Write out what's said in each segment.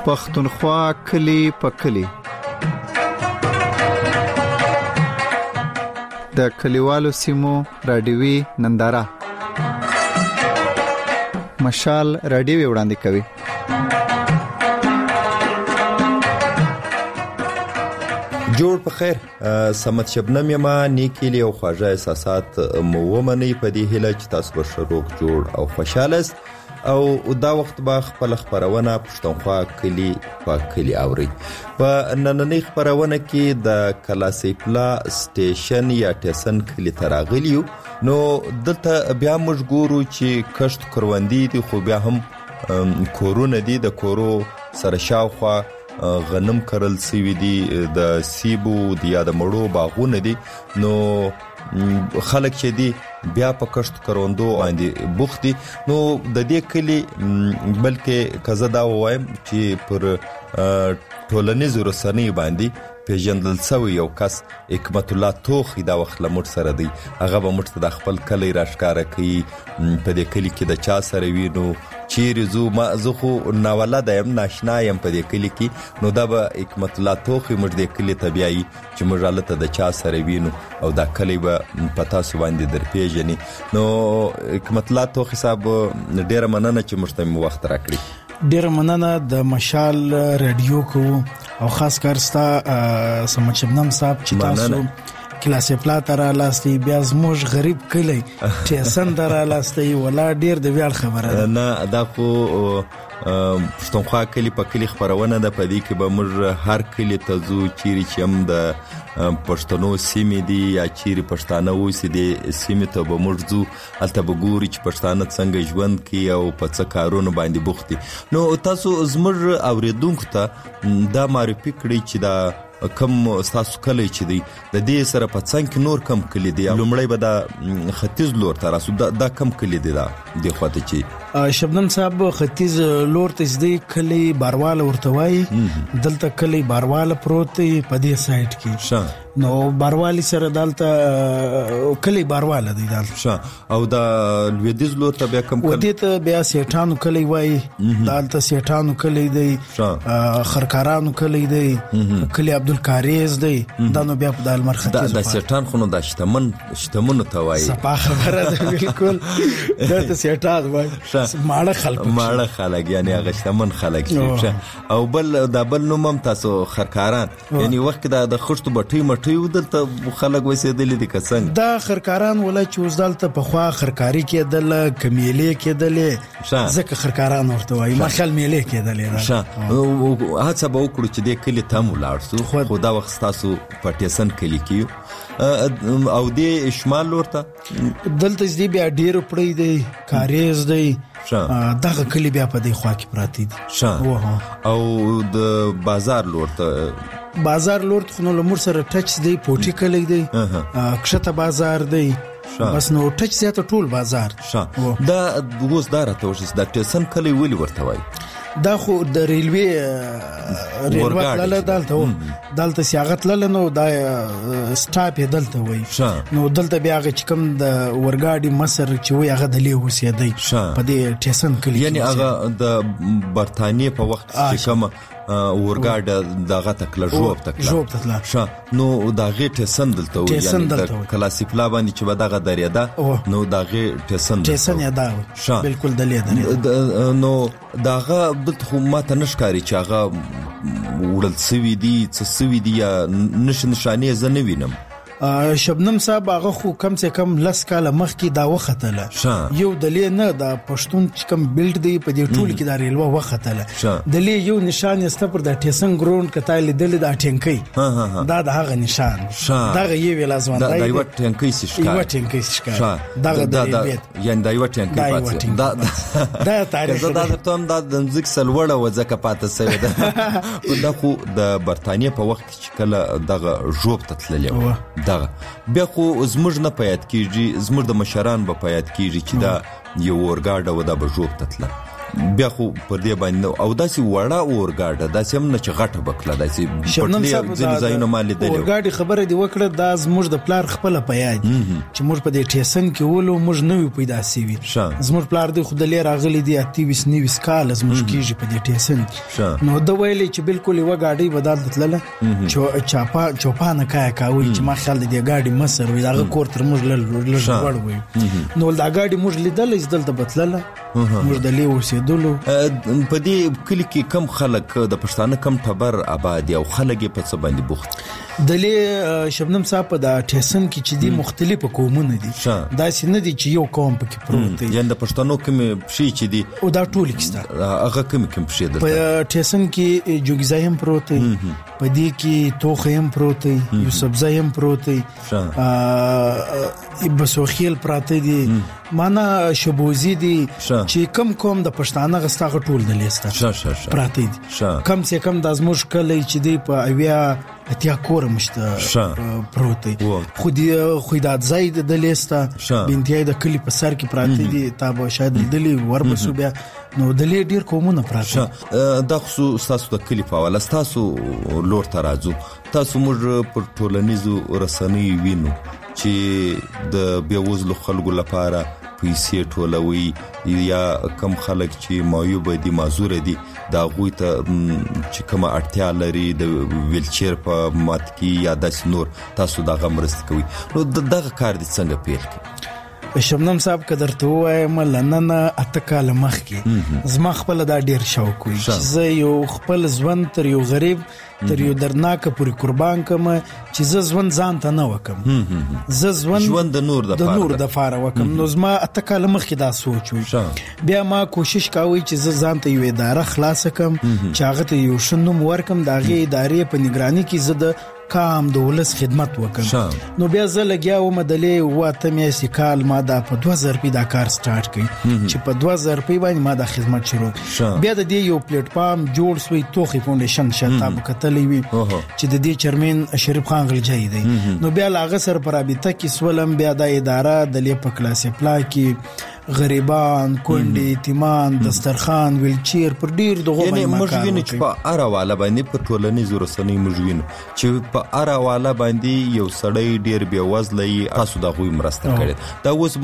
پښتونخوا کلی په کلی. د کلیوالو سیمو رادیوي ننداره مشال رادیوي وړاندې کوي. جوړ په خیر. سمت شبنم یما نیکیلی او خواږه احساسات مو ومني په دې هیله چې تاسو به شروع جوړ او خوشاله است او دا وخت به خپل خبرونه پښتونخوا کلی په کلی اوري. په نننۍ خبرونه کې د کلاسیپلا سټیشن یا ټیسن کلی تراغلیو. نو دلته بیا موږ ګورو چې کشت کروندې دي خو بیا هم کورونه دي. د کورو سره شاوخوا غنم کرل سوي دي، د سیبو یا د مړو باغونه دي. نو خلک چې دي بیا په کشت کروندو باندې بوخت دي. نو د دې کلی بلکې کزه دا وایم چې پر ټولنیزو رسنیو باندې پیژندل شوی یو کس حکمت الله توخی دا وخت لمر سره دی. هغه به مرته د خپل کلی راښکاره کوي په دې کلی کې د چا سره وینو چیرې زو ما زخو ناولد یم ناشنا یم په دې کلی کې. نو دا به حکمت الله توخی موږ دې کلی طبيعي چې موږ حالت د چا سره وینو او دا کلی به پتا سو باندې در پیژني. نو حکمت الله توخی صاحب ډیره مننه چې موږ ته وخت راکړي. ډیره مننه د مشال رادیو کو او خاص کار ستا سمت شبنم صاحب چې تاسو کلاسیپلا تر لاستی بیا زموږ غریب کلی ټیسن تر لاستی ولا ډیر د ویل خبره نه. دا خو پښتونخوا کلی په کلی خبرونه ده. په دې کې به موږ هر کلی ته ځو چیرې چې هم د پښتنو سیمې دي یا چیرې پښتانه اوسي دي سیمې ته به موږ ځو. هلته به ګوري چې پښتانه څنګه ژوند کوي او په څه کارونو باندې بوخت دي. نو تاسو زموږ اوریدونکو ته دا معرفي کړئ چې دا کم تاسو کلی چې دی د دې سره په څنګ کې نور کم کلی دی. لومړی به دا ختیځ لور ته راسو. دا کم کلی دی دا د خواته چې شبنم صاحب ختیځ لور ته دی کلی بارواله ورته وایي. دلته کلی بارواله پروت دی په دې سایت کې. نو باروالی سره دالته کلی بارواله دی دالته. او دا لویدیز لور ته بیا کم کلی ودې ته بیا سیټانو کلی وایي. دالته سیټانو کلی دی، خرکارانو کلی دی، کلی عبدالکاریز دی. دا نو بیا په دالمر ختیځ دا سیټان خو نو د شتمنو ته وایي. صفا خبره ده بالکل. دته سیټان وایي ماړه خلک یعنی هغه شتمن خلک دي. او بل دا بل نوم هم تاسو خرکاران یعنی وخت دا د خشتو بټي مټي ودلته خلک وسیدل دي کسنګ. دا خرکاران ولا چې وزدلته په خوا خرکاری کېدل کمیلې کېدل ځکه خرکاران ورته وایي. مخل میلې کېدل. هڅه به وکړو چې دې کلی ته مو لاړ سو. خو دا وخت تاسو په ټیسن کلی کې او دې شمال ورته دلته دې بیا ډیر پړې دی کاریز دی. دغه کلی بیا په دې خوا کې پراتی دي. او د بازار لورته خو نو لمر سره ټچ دی. پوټی کلی دی، کښته بازار دی. بس نو ټچ زیاته ټول بازار. دا اوس دا راته وشي د ټیسن کلی ویلی ورته وای. دا خو د ریلوی لاله دلته سیاغت لاله. نو دا سټاپ دلته وای. نو دلته بیا هغه چې کوم د ورګاډي مصر چې وای هغه د لیو اوسېدی په دې ټیسن کلی. یعنی هغه د برتانیې په وخت چې کوم ورګاډ دغه تکله جواب تکله نو دا غي ټیسن دلته وای. یعنی د کلاسیپلا باندې چې دغه دریاده نو دا غي ټیسن یاده بالکل دلیه. نو داغه خو ماته نشکاري چې هغه وړل سوي دي څه سوي دي یا نشانه زه نه وینم. شبنم صاحب هغه خو کم سے کم لس کاله مخکې دا وختله. یو دلی نه دا پښتون چې کم بیلډ دی په دې ټول کې دا ریلوه وختله. دلی یو نشان است پر د ټیسن ګراوند کته لیدل دا ټینکی. دا د هغه نشان دا یو لازم دی. دا یو ټینکی ښکار دا یعنی دا یو ټینکی پاتې دا تاریخ دا ته هم دا د مزیک سلوړه وځکه پاتې سوی ده. دا خو د برتانیې په وخت چې کله دغه جوب تتللی دغه بیا خو زموږ نه پېد کیږي، زموږ د مشران به پېد کیږي چې دا یو ورګاډه و دا به جوب تتله. بیا خو پر دې باندې او داسې وړه اورګاډه داسې هم نه چې غټه بکله داسې پټلې ځینې ځایونه ما لیدلې اورګاډي خبره دې وکړه دا زموږ د پلار خپله په یاد چې موږ په دې ټیسن کې ولو موږ نوی پیدا سوي زموږ پلار دې خو د لې راغلی دی 28 کال زموږ کېږي په دې ټیسن نو د ویلې چې بالکل یو ګاډي بدل تلله چوپانه کاوي چې ما خیال دې ګاډي مصر وي دا کور تر موږ لږ وړ وي نو دا ګاډي موږ لیدل ایستل ته بتلله موږ د لې اوسېدلو په دې کلی کې کم خلک د پښتانه کم ټبر آباد او خلک په څه باندې بوخت د لې شبنم صاحب په د ټیسن کې چې دي مختلفه قومونه دي دا سي نه دي چې یو قوم پکې پروت دی یعنی د پښتنو کوم شي چې دي او دا ټول کېسته هغه کوم شي ده په ټیسن کې جوګزای هم پروت دی په دې کې توخه هم پروت دی یوسفزای هم پروت دی بسوخیل پراته دي معنا شبوزي دي چې کم کوم د پښتانه غستاغه ټول د لیسته پراته دي کم سے کم د ازموش کلی چې دی په اویا اتیا کور مشته پروت دی خو د زید د لیسته بنتیای د کلی په سر کې پراته دي تابو شاید دلی وربسو بیا نو د لې ډیر قومونه پراته دا خصوص تاسو د کلی په والا تاسو لور ترازو تاسو موږ پر ټولنیزو رسنۍ وینو چې د بیوزلو خلکو لپاره پیسې ټولوي یا کم خلک چې معیوب دي معذور دي دا غوي ته چې کومه اړتیا لري د ویلچیر په مات کې یا د نور تاسو دا غمرست کوي نو دغه کار دي څنګه پیل کی شبنم صاحب قدرته وایم لننه اتکال مخ کې زما خپل دا ډیر شوق وي چې زه یو خپل ژوند تر یو غریب تر یو درناکه پورې قربان کم چې زه ژوند ځان ته نه وکم زه ژوند د نور د فار وکم نو زما اتکال مخ کې دا سوچ وي بیا ما کوشش کاوه چې زه ځان ته یو اداره خلاص کم چې هغه ته یو شنوم ورکم د هغه ادارې په نگرانی کې زه د کام د ولس خدمت وکم نو بیا زه لګیاوم د لې واته مې سکال ما دا په 2000 روپۍ دا کار سٹارټ کړ چې په 2000 روپۍ باندې ما دا خدمت شروع بیا د دې یو پلیټ فارم جوړ سوی توخي فاونډیشن شتاب کتلې وی چې د دې چیرمن شریف خان غلجای دی نو بیا لاغه سر پر رابطه کې سولم بیا د اداره د لې په کلاسې پلا کې غریبان کونډي یتیمان دسترخوان ویلچیر پر ډیر دغه باندې مجوین چې په اراواله باندې په ټولنیزو رسنۍ مجوین چې په اراواله باندې یو سړی ډیر بې وزلې تاسو د غوي مرسته کړي دا اوس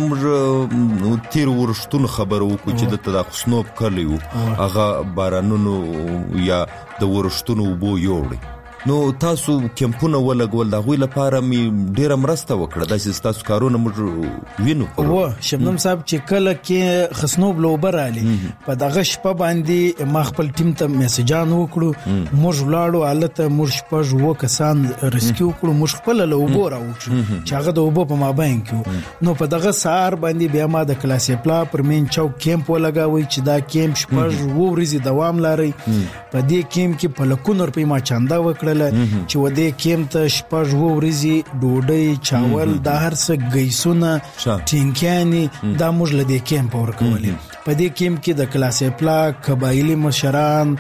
موږ تیر ورشتون خبرو کو چې د خصنوب کړیو هغه بارانونو یا د ورشتونو بو یوړي نو تاسو کمپونه ولګول د غوي لپاره می ډیره مرسته وکړه د تاسو کارونه موږ وینو او شبنم صاحب چې کله کې خصنوب لوبر علي په دغه شپه باندې ما خپل ټیم ته میسجان وکړو موږ لاړو حالت موږ شپږ وکسان ریسکیو کړو موږ خپل لوبو راوچو چې هغه د وبو په مابین کې نو په دغه سار باندې بیا ما د کلاسې پلا پر مین چوک کیمپ ولګاوي چې دا کیمپ شپږ ورځې دوام لري په دې کیمپ کې په لکونو روپۍ ما چاندا وکړه چې و دې کېم ته شپږ ورځې ډوډۍ چاول د هر څه گیسونه ټینکیانی دا موږ له دې کېم په ورکولې په دې کېم کې د کلاسې پلا قبایلی مشران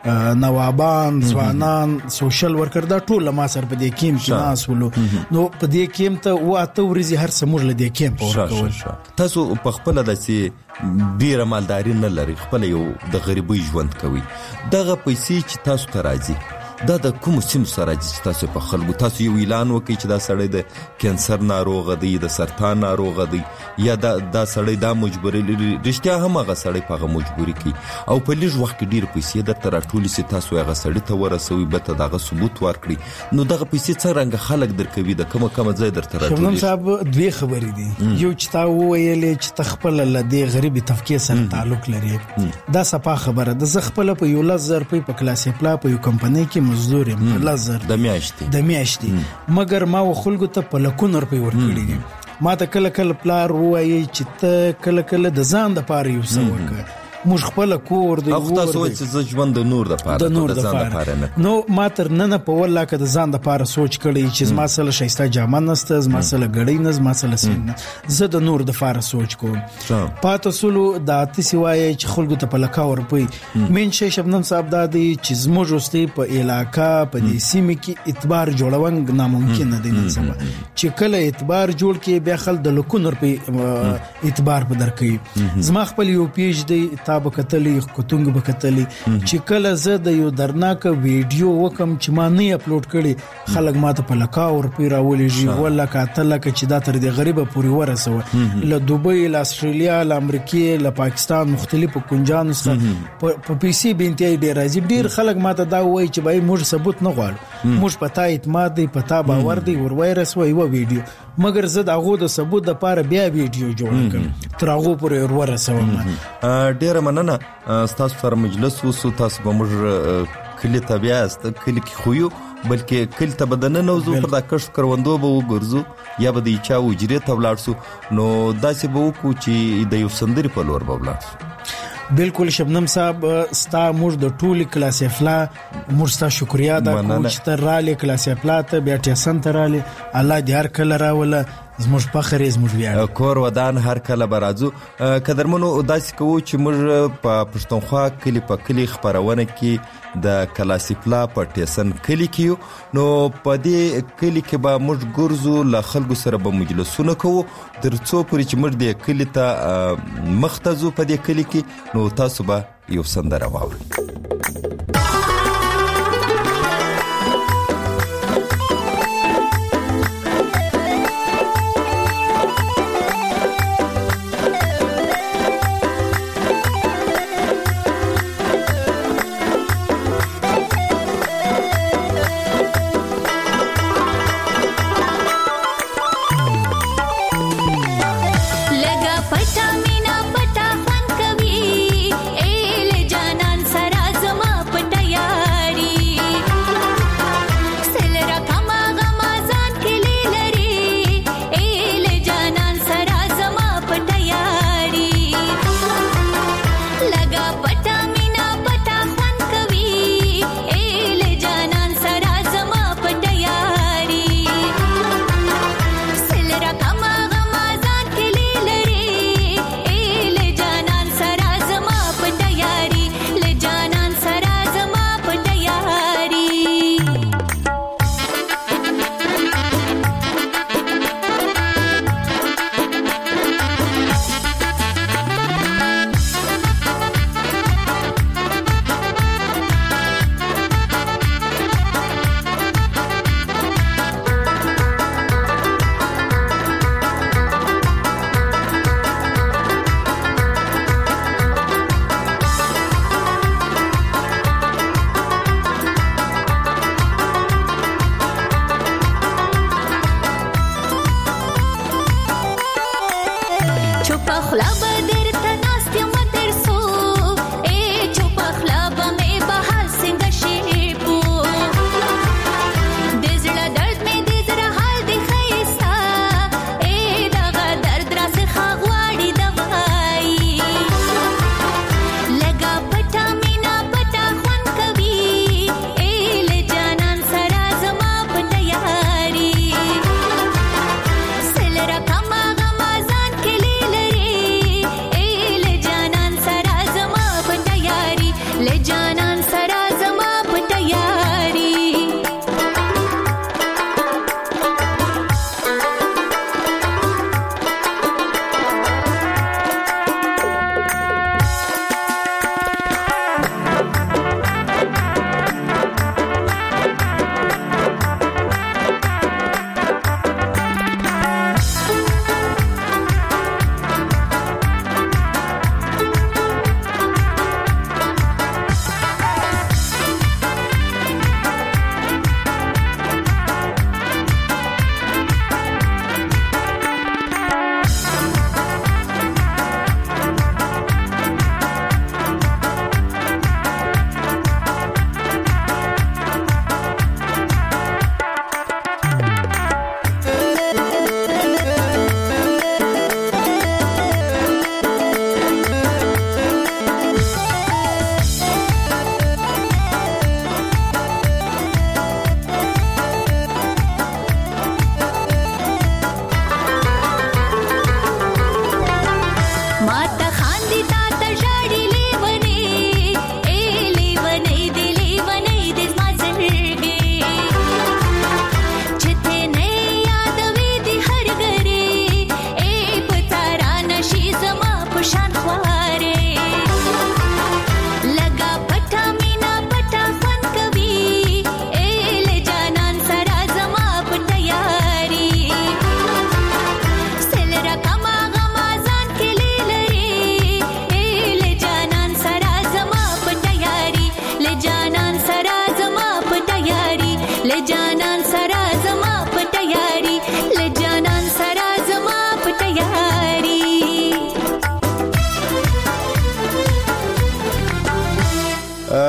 نوابان ځوانان سوشل ورکر دا ټول ما سره په دې کېم کې ناس ولو نو په دې کېم ته واته ورځې هر څه موږ له دې کېم په ورکول تاسو په خپل داسې ډیره مالداري نه لري خپل یو د غریبۍ ژوند کوي دغه پیسې چې تاسو ته راځي دا د کوم سیم سره چې تاسو په خلکو تاسو یو اعلان وکړي چې دا سړی د کانسر ناروغ دی د سرطان ناروغ دی یا دا سړی دا مجبوري رښتیا هم هغه سړی په مجبوري کی او په لږ وخت کې ډیر پیسې د تر ټولې سي تاسو هغه سړی ته ورسوي به ته دغه ثبوت ورکړي نو دغه پیسې څنګه خلک درکوي د کومه ځای درته راټولي شبنم صاحب دوی خبرې دي یو چې تا ویلې چې تخپل لدې غریبي طبقه سره تعلق لري دا صفه خبره د زخپل په یو 1000 روپۍ په کلاسې پلا په یو کمپنۍ کې مزدور یم لزر د میاشتې مگر ما خلکو ته په لکونو روپۍ ورکړي ما ته کله کله پلار وایي چې ته کله کله د ځان د پاره یو څه وکړه موږ خپل کور دی او تاسو چې ژوند د نور د پاره د ځان د پاره نه نو ما تر نن په ولا کې د ځان د پاره سوچ کړی چې ما سره شایسته جامه نسته ما سره غړی نه ما سره سین زه د نور د پاره سوچ کوم پاتې سولو د اته سیوای چې خلکو ته په لکا ورپي من شي شبنم صاحب د دې چې زموږ واستي په علاقہ په دې سیمه کې اعتبار جوړون ناممکن نه دی نسبه چې کله اعتبار جوړ کې بیا خل د لکونر په اعتبار په درکې زما خپل یو پیج دی به کتلې کوتنګ به کتلې چې کله زه د یو درناک ویډیو وکم چې ما نه اپلوډ کړي خلک ماته په لکاو روپی راولېږي ولا کاتل چې دا تر دې غریبه پوري ورسوه له دوبۍ له استرالیا له امریکا له پاکستان مختلفو کنجانو څخه په پیسي بنتي ډیر راځي ډیر خلک ماته دا وایي چې بای موږ ثبوت نه غواړو موږ پتا اعتماد دی پتا باور دی ور وایرس وای و ویډیو مګر زه د هغه د ثبوت د لپاره بیا ویډیو جوړ کړم تر هغه پورې ور ورسوم ډیر مننه تاسو سره مجلس وسو تاسو به موږ کلی طبيعت کلی کې خویو بلکې کلی ته بدن نه وزو پر دا کښ کروندو به وګرځو یا به د چا وجري ته ولاړ سو نو داسې به وکړو چې د یو سندري په لور به ولاړ سو بالکل شبنم صاحب ستا موږ د ټولي کلاس افلا موږ ستا شکریا ادا کوو چې تر رااله کلاس افلا ته بیا ټیسن تر رااله الله دې هر کله راوله زموږ فخر زموږ ویاړ کور ودان هر کله برازو قدرمنو داسې کوو چې موږ په پښتونخوا کلی په کلی خبرونه کې د کلاسیپلا په ټیسن کلی کې نو په دې کلی کې به موږ ګرځو له خلکو سره به مجلسونه کوو ترڅو پورې چې موږ د کلی ته مختزو په دې کلی کې نو تاسو به یو سندره واورئ लगा पटा मीना पटा फन कभी एल जानन सरा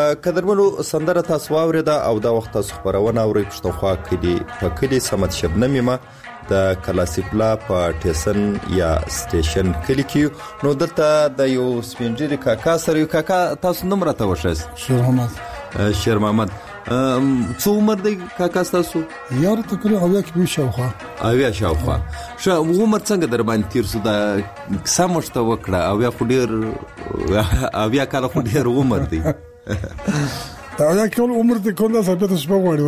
قدرمنو سندره تاسو واورېده او دا وخت تاسو خبرونه اورئ پښتونخوا په کلي سمت شبنم ما د کلاسیپلا په ټیسن یا سټیشن کلی کې نو دلته د یو سپینجری کاکا سره یو کاکا تاسو نوم راته وښایئ. شیر محمد څو عمر دی کاکا تاسو؟ یار تقریبا اویا کې شاوخوا. اویا شاوخوا. عمر څنګه در باندې تیر سو دا سمشته وکړه؟ اویا خو ډیر اویا کاله خو ډیر عمر دی. اویا کول عمر ته کوم څه په تاسو په وړي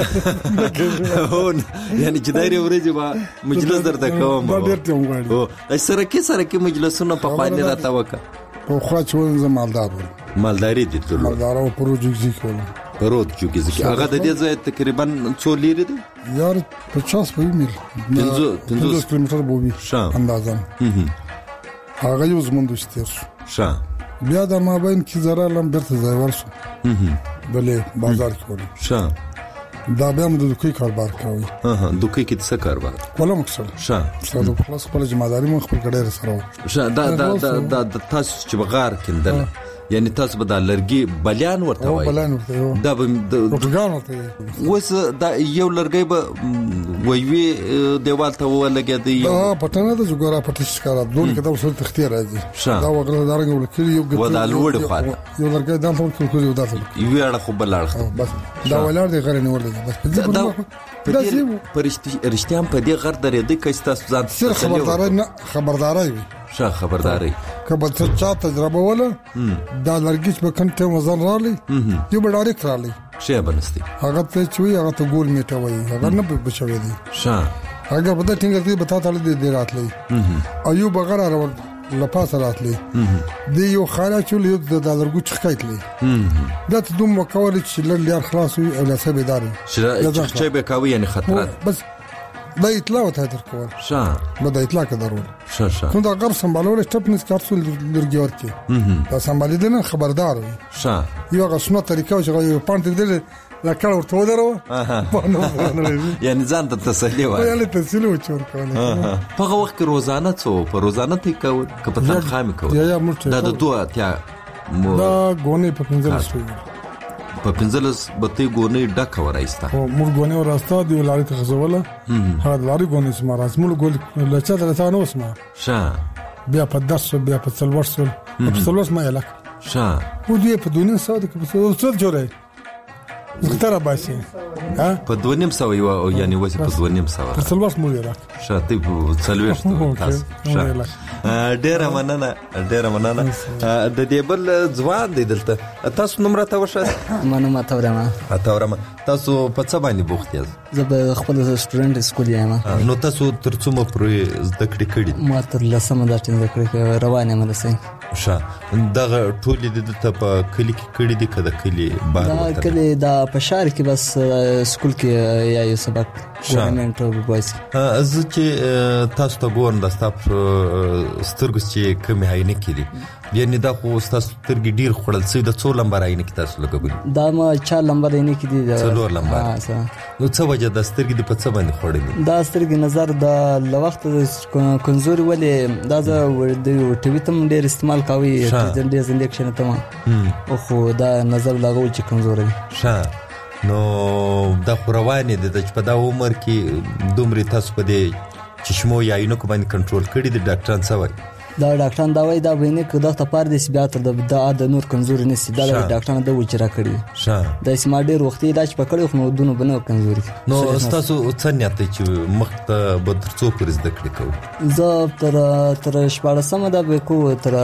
ورته یعنی چې دایره ورځي با مجلس درته کوم. دا ډیر ته وړي. او سره کې مجلسونه په خوانه راته وکړه. په خوا چې زمالدار مالداري دي ټول. مالدار او پروژې کول. پروت چې هغه د دې ځای تقریبا څو لري دی؟ یار 50 میل 50 کیلومتر بوبي اندازه. هغه یو زموږ دوستر بیا د مابین کې زرا لم برته ځای ورسو بلې بازار کې ول دا بیا موږ د کوي کاروبار کوي. دوکې کې څه کاروبار کوم څه د خلاص خپل جمعداري مخ خپل کډیر سره دا تاسو چې بغار کندل یعنی تاسو به د لرګي بلیان ورته وایي دا به پروګرام ورته وس دا یو لرګي به ویوي دیوال ته ولګېدی دا پټنه د جوګرا پټ ښکارا دوه کده وسل تختیر راځي دا وګړه دارنګ ولکلی یو ګټ ودا لوړ خو یو لرګي دان ټول کول یو داخل یو اړه خو بل اړه بس دا ولر دی غره نیولې بس دا پرشتيام په دې غر درې د کیسه تاسو ځان خبرداري خبرداري کبه ته چا تجربه ولا دا لرګیچ په کنټه وزن رالي یو بډاري کرالی شی بنستي هغه ته چوي هغه ته ګول میټه وای هغه نه بچوي دي هغه په دې ټینګ کې بتا تعالی دې راتلې ایوب بغیر راول لپاس راتلې دی یو خاله چول یو د لرګو چخکایتلې دا ته دوم وکول چې لړ خلاص وي او لاسه بيداري چې به کاوي یعنی خطرات بس دا اطلاع وته درکول نو دا اطلاع کړو نو دا غر سمبالول سټپنس کارسول لرګي ورته دا سمبالې دنه خبردار وي یو غشنه طریقه چې یو پانت دل لا کار ورته ودرو یعنی ځان ته تسلی وای یعنی تسلی وچور کوله په وخت کې روزانه څو په روزانه ته کو کپتان خامي کو دا د دوه تیا دا غونې په پنځه په پنځلس بته غونې ډکه ورایستا او موږ غونې وراستا دی لاري ته خزوله هغه لاري غونې سم راسمول ګول لچا درته نو اسمه بیا په 10 بیا په 3 په 3 ما یلا او دی په دونه ساده کې په څه جوړه زغتره باسي په 2.5 یو یعنی وځي په 2.5 په 3 مو یلا شاته په 3 تاسو ډیره مننه د دې بل ځوان دی دلته تاسو نمبر ته وښه مننه تاورم تاسو په څه باندې بوخت یاست؟ زه به خپل سټوډنټ سکول یم. نو تاسو تر څومره پرې زده کړې کړې؟ ما تر لسمه درته زده کړې روانه مې رسې دغه ټولې د ته په کلی کې کړې دي کده کلی بار دا کلی دا په شهر کې بس سکول کې یا یو سبق ګورنمنت او بوایس از چې تاسو ته ګورم د ستاپ سترګو چې کومه عینه کړي یعنی دا خو تاسو سترګې ډیر خړل سي د 2 لمبر عینه کې تاسو لګوي دا ما 4 لمبر عینه کې دي 4 لمبر نو څه وجه د سترګې د پڅ باندې خړلې دا سترګې نظر د لوخت کمزوري ولې دا د ټي وي تم ډیر استعمال کوي ډیر انجکشن ته خو دا نظر لاغو چې کمزوري نو دا روانه دي چې په دا عمر کې دومره تاسو په دې چشمو یا اینو کو باندې کنټرول کړی دي ډاکټران څه وایي؟ دا ډاکټران دا وایي دا بینه کې د تپار د بیا تر د نور کمزوري نسی دا ډاکټران دا وچرا کړی دا سم ډیر وخت علاج پکړو خو دونو بنو کمزوري نو تاسو څنګه ته چې مخ ته به تر څو پرز د کړی کو زه تر شپږ سم دا به کو تر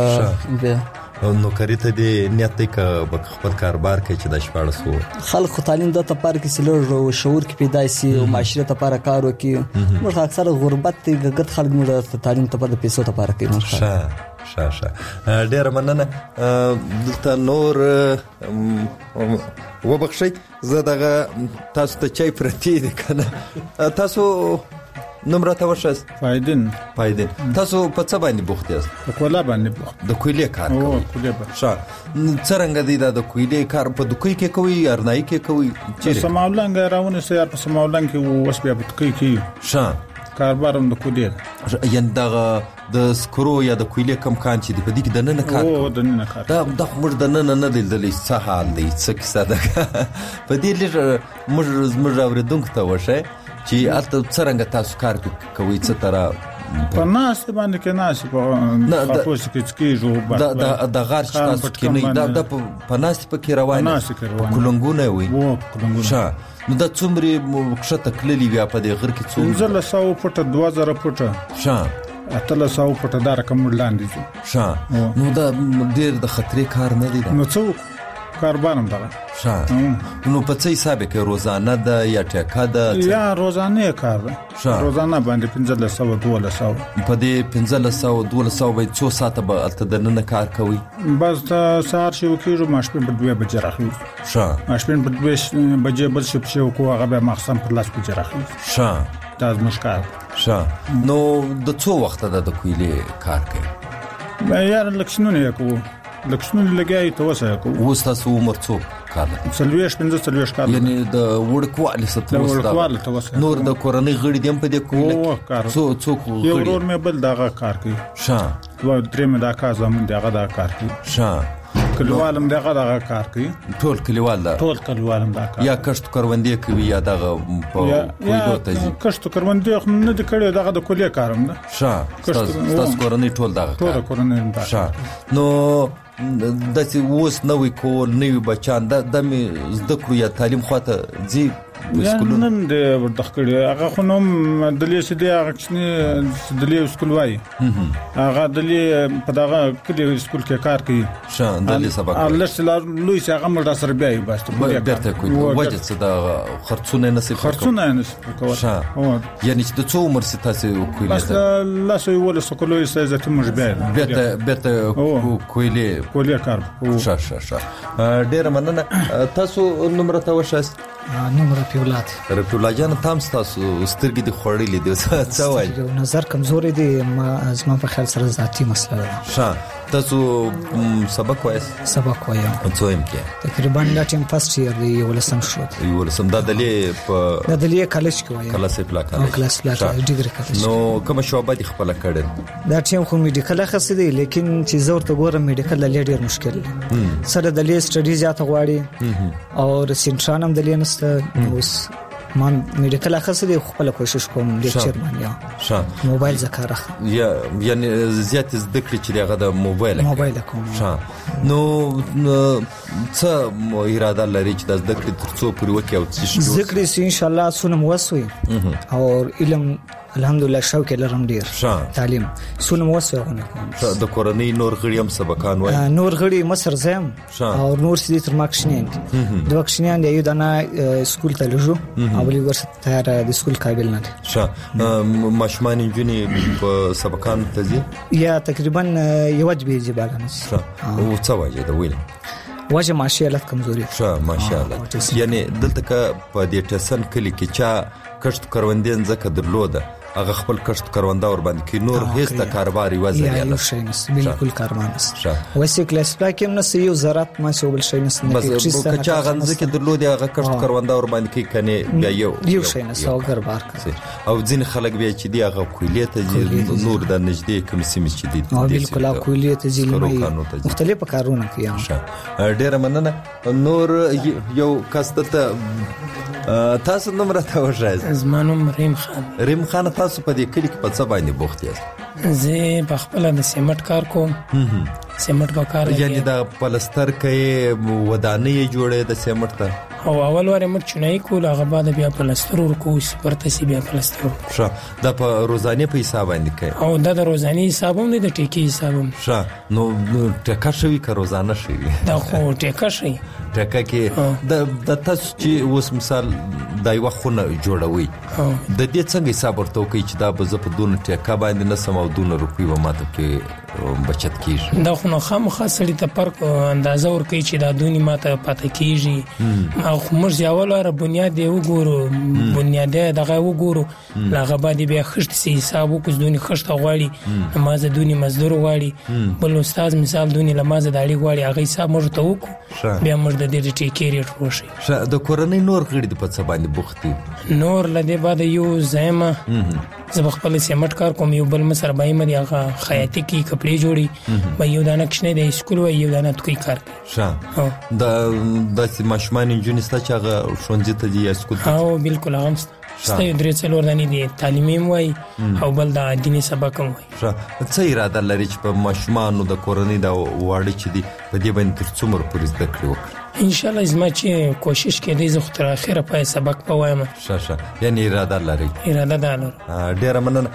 نو کړی ته دې نیت کې خپل کاروبار کې چې د شپږ خلک تعلیم د تپار کې سلور شعور کې پیدا شي او معاشره تپار کارو کې موږ اکثر غربت کې ګټ خلک موږ تعلیم ته په پیسو تپار کې ښه ډیر مننه دلته نور وبخښئ زه دغه تاسو ته چای پرتی دي کنه تاسو نمبر ته وښه فایدن تاسو په څه باندې بوخت یاست؟ په کولا باندې بوخت د کویلې کار کوي څنګه دی دا د کویلې کار په دوکې کې کوي ارنای کې کوي چې سماولنګ راونه سي په سماولنګ کې وس بیا په کوي کاربار هم د کولې یعنی دغه د سکرو یا د کویلې کم کان چې دی په دې کې د نن کار او د نن کار دا موږ د نن نه لیدلې څه حال دی څه کیسه ده په دې لږ موږ اوریدونکو ته وشه چې البته څنګه تاسو کار کوي څه تر په ناس باندې کې ناس په خاطر کې کېږي د غار چې تاسو کې نه دا په ناس په کې روانه کولنګونه وي ښه نو دا څومره کښته کللی بیا په دې غر کې څومره 100 فوټه 2000 فوټه ښه 300 فوټه دا رقم لاندې دي ښه نو دا ډېر د خطرې کار نه دی نو څو کاربار هم ده ښه نو په څه حساب کې روزانه ده یا ټیکه ده یا روزانه کار ده روزانه باندې 1500 په دې 1500 باندې څو ساعته به الته د نن کار کوي بس د سهار شو کېږي ماشپین په 2 بجې راخلي ښه ماشپین په 2 بجې بل شو کو هغه به مخصم په لاس بجې راخلي ښه دا مشکل ښه نو د څو وخت د کویلې کار کوي یار لکشنونه کو لکشنونه لګای ته وسه کو اوس تاسو عمر څو کار سلويش 15 کار یعنی د وړکوالي ستوسه نور د کورنۍ غړي دیم په دې کویلې څو یو ورور مې بل دغه کار کوي ښه و درې مې دا کار زمون دغه دا کار کوي ښه کلیوالم دغه کار کوي ټول کلیوالم دا کار یا کښت کروندې کوي یا دغه په کویلو ته ځي کښت کروندې خو نه د کړي دغه د کلیه کارم ده ښه تاسو کورنۍ ټول دغه کورنۍ دا ښه نو داسې اوس نوې کول نوې بچان د مې زده کړو یا تعلیم خواته ځي نن د ورتخکړي هغه خو نوم دلی چې دی هغه چې دلی سکول وای هغه دلی په دغه کلی سکول کې کار کوي شه دلی سبق الله سلام لوی چې هغه مړه سره بیا بس بیرته کوي وجه څه د خرڅونه نصیب کوي شه یعنی چې د څو عمر سي تاسو کوي بس الله سوی ول سکولوي سې ځته مړ بیا بیرته کویلې کار شه ډېر مننه تاسو نمبر ته وشاست نمبر پیولات رپولا جان تام تاسو سترګې د خړېلې دي څه وایي نظر کمزوري دي زما په خیال سره ذاتی مسله ده ښه تاسو سبق وایم څو یم کې تقریبا دا ټیم فرست ایئر دی ولسم شو ولسم دا دلې په د دلې کالج کې وایم کلاس پلا ډیګری کالج نو کوم شعبه دي خپل کړل دا ټیم خو میډیکل خاص دی لیکن چې زور ته ګورم میډیکل ډېر مشکل دی سره د دلې سټډي زیات غواړي او سنټرانم دلې نسته اوس مان میډیکل خاص دی خپل کوشش کوم لیکچر باندې ښه موبایل ذکر یا یعنی زیات زده کړی چې هغه د موبایل کوم ښه نو څه اراده لري چې د زده کړې ترڅو پورې وکړي او څه ذکر سي ان شاء الله سونم وسوي او علم الحمدلله شوق لرم ډیر تعلیم سونم وسوي غوښنه د کورنۍ نور غړي هم سبقان وای نور غړي مصر زم او نور سدي تر ماکشنین دوه کشنین یو دنا سکول ته لجو او بل ورسته تیار د سکول قابل نه ښه ماشمان انجونی په سبقان ته ځي یا تقریبا یو وجبه جبالانه ښه او څه وجه دا ویل وجه ماشاءالله کمزوري ښه ماشاءالله یعنی دلته په دې ټسن کلی کې چا کښت کروندین زکه درلوده هغه خپل کښت کروندا ور باندې کې نور هیڅ د کاروباري وزن یا نه شي نس بالکل کارمان نس وسې کلاس پاکم نس یو زراعت ما څه بل شي نس نه کې بس کچا غنځ کې درلودي هغه کښت کروندا ور باندې کې کني بیا یو شي نس او ګربار او ځین خلک بیا چې دی هغه کویلې ته نور د نږدې کوم سیمه چې دی بالکل کویلې ته ځي مختلف کارونه کوي ډېر مننه نور یو کاسته تاسو نمبر ته وښایئ زمانو رحیم خان تاسو په دې کلی کې په څه باندې بوخت یاست زه په خپل د سیمټ کار کوم سیمټ په کار یعنی د پلستر کې ودانې جوړې د سیمټ ته او اول واره مټ چنای کول هغه بعد بیا پلستر ورکو سپرته سی بیا پلستر ښه د په روزانه په حساب باندې کوي او د روزانه حساب هم د ټیکی حساب هم ښه نو ټکا شوی که روزانه شوی دا خو ټکا شي ټکا کې د تاسو چې اوس مثال د یو خونه جوړوي د دې څنګه حساب ورته کوي چې دا به زه په دون ټکا باندې نه سم او دون روپی و ماته کې بچت کیږي دا خو نو خامخا سړی ته فرق اندازه ور کوي چې دا دونی ماته پاتې کیږي او موږ یاوله بنیاد دی وګورو بنیاد دغه وګورو لاغه باندې بیا خشت سي حساب وکړو دونی خشت غواړي نماز دونی مزدور غواړي بل استاد مثال دونی نماز دالي غواړي هغه حساب موږ ته وکړو بیا موږ د دې ټیکې ریټ وشي د کورنۍ نور غړي د پڅ باندې بوختي نور لدی بعد یو زایمه زه خپل سیمټ کار کوم یو بل مسر بای مې هغه خیاطي کی کپڑے جوړي مې یو دانه کښنه د سکول وای یو دانه توي کار شه د ماشومان انجونی ستا چې هغه ښوونځي ته دی سکول ته او بالکل هغه ستاسو درې څلور دانی دي تعلیمي وای او بل د دیني سبق وای شه څه اراده لري چې په ماشومان د کورنۍ د واړه چې دی په دې باندې تر څومره پوره زده کړې وکړي ان شاء الله زما چې کوشش کوي زه خو تر اخره پای سبق پوایم شه یعنی اراده لري ډیره مننه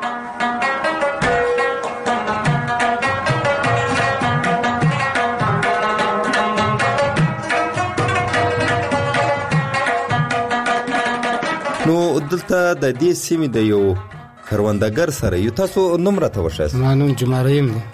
نو دلته د دې سیمې د یو کروندګر سره یو تاسو نوم راته وښایاست ما نوم جماریم دی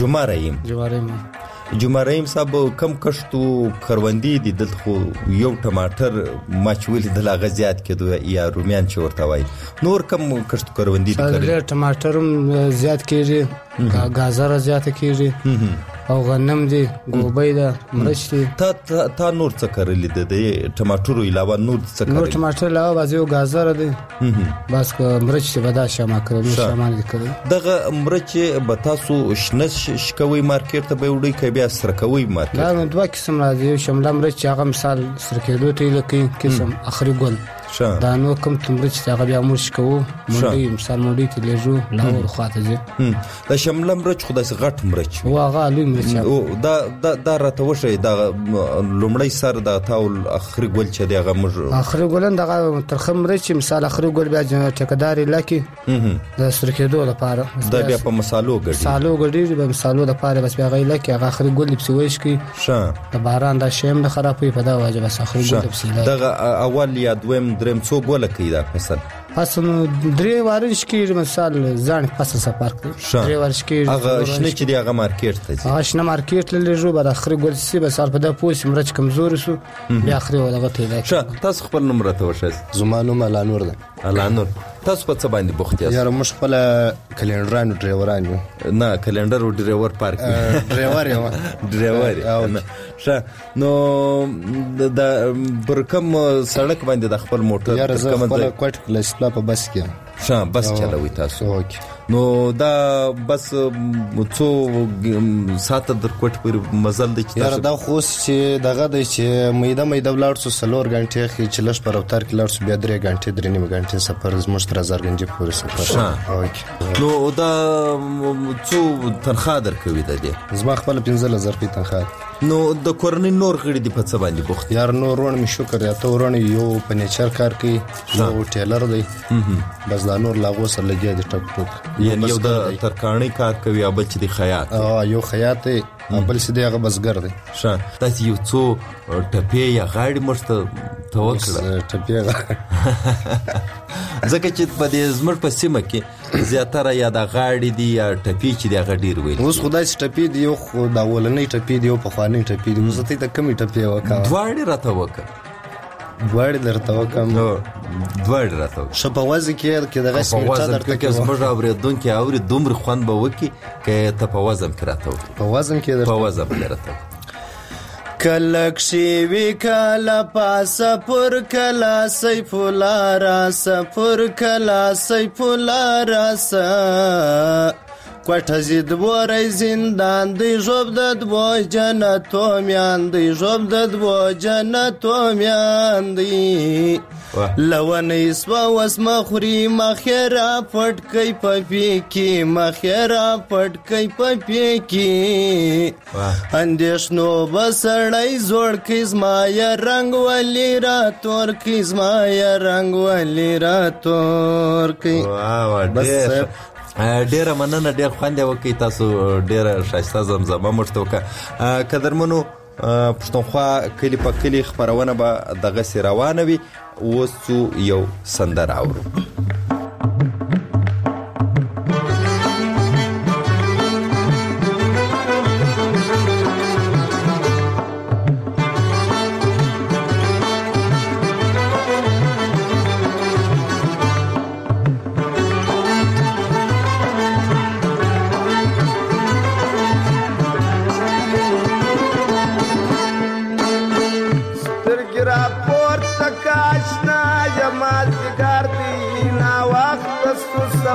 جماریم صاحب کم کښتو کروندې دي دلته خو یو ټماټر ما چې ولیدل هغه زیات کېدو یا رومیان چې ورته وایي نور کم کښتو کروندې دي کرلې ټماټر هم زیات کېږي ګازره زیاته کېږي او غنم دی ګوبۍ ده مرچ دی تا نور څه کرلي د ټماټرو علاوه نور څه کرلي نور ټماټر علاوه بعضې یو ګازره دی بس مرچ دی به دا شما کړی نور شامان دی کړی دغه مرچ به تاسو شنه شکوي مارکیټ ته به وړئ که بیا سره کوئ مارکیټ دا دوه قسم راځي یو شمله مرچ چې هغه مثال سره کېدو ته یې لکوي قسم اخري ګل دا نو کوم مرچ چې هغه بیا موږ شکوو منډۍ مثال منډۍ ته لیږو لاهور خواته ځي دا شمله مرچ خو داسې غټ مرچ و هغه لوی مرچ دا راته وښایي دا لومړی سر د تاول اخري ګل چې دی هغه موږ اخري ګل دغه ترخه مرچ مثال اخري ګل بیا ټیکهدار یې لکي د سره کېدو لپاره دا بیا په مسالو ګډېږي به مسالو لپاره بس بیا هغه لکي هغه اخري ګل پسې وشکي د باران دا شی هم نه خرابوي په دا وجه بس اخري ګل پسې دغه اول یا دویم دریم څو ګوله کوي دا فصل درې وارش کېږي مثال ځان فصل سره فرق دی درې وارش کېږي هغه شنه چې دی هغه مارکیټ ته ځي هغه شنه مارکیټ ته لیږو بعد اخري ګل سي بس په دا پوسې مرچ کمزوري شو بیا اخري ولغه ته ښه تاسو خپل نوم راته وښایاست زما نوم الانور ده الانور تاسو په څه باندې بوخت یاست یاره موږ خپل کلندران ډرایوران یو نه کلندر او ډرایور پارک ډرایور یم ډرایور ښه نو د برکم سړک باندې د خپل موټر یاره زه خپل کوټ کلاسپلا په بس کې ښه بس چلوي تاسو نو دا بس څو ساعت در کوټ پورې مزل دی چې یاره دا خو چې دغه دی چې میده ولاړ سو څلور غنټې خې چې لږ پر اوتار کې لاړ سو بیا 3 غنټې 3 نیمه غنټې سفر زموږ تر زرګنجې پورې سفر نو دا څو تنخواه درکوي د دې زما خپل 15000 روپۍ تنخواه نو د کورنۍ نور غړي دی په څه باندې بوخت یار نور ورونه می شکر یا ته ورونه یو په نیچر کار کوي یو ټیلر دی بس دا نور لاغو سره لګي دی ټک یعنی یو د ترکاڼي کار کوي او بل چې دی خیاط یو خیاط دی بل چې دی هغه بزګر دی ښه تاسو یو څو ټپې یا غاړي مرسته توکړه ټپې ځکه چې په دې زمر په سیمه کې زیاتره یا د غاړي دی یا ټپې چې دی هغه ډیر ویل اوس خدای چې ټپې دی یو خو دا ولنۍ ټپې دی او په خواني ټپې دی زه ته کمی ټپې وکړم دواړه راته وکړه دواړه راته شپوازي کې دغه سیمټا درته کې زموږ اوریدونکو اوري دومره خوان به وکي کې ته په وزن کې راته وکړه په وزن کې راته کلک شیوی کلا پاس پر کلا سیف الراس پر کلا سیف الراس کوټه زید بورای زندان دی جوب د بو جنتو میان دی جوب د بو جنتو میان دی لون اسوا وسم خوري مخيرا پټ کای پپی کی مخيرا پټ کای پپی کی اندیشنو بسړای زوړ کیزما یا رنگ ولی را تور کیزما یا رنگ ولی را تور کی بس ډیره مننه ډیر خوند وکي تاسو ډیره ښایسته زمزمه مرسته وکړه قدرمنو پښتونخوا کلی په کلی خبرونه به دغه سي روانه وي اوس یو سندره اورو Porta caixa na Yamaha de Gardina, o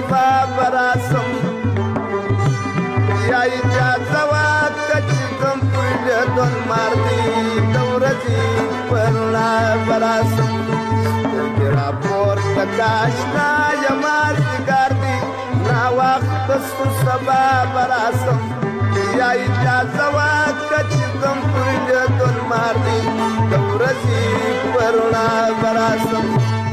دون مردی دورزی پرنا براسم سترګې راپورته کاشنا یمازدیګر دی ناوخته سو سبا براسم یا اجازه ورکړه چې ځم پر دون مردی دورزی پرنا براسم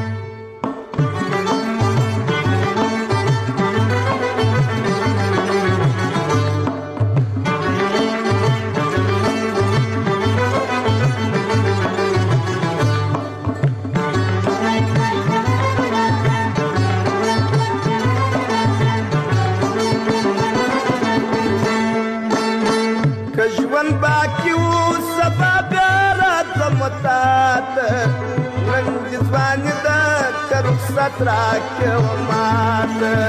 ژوند باقي و سبا بیا راځم تاته نن دې ځواني ده که رخصت راکړې ماته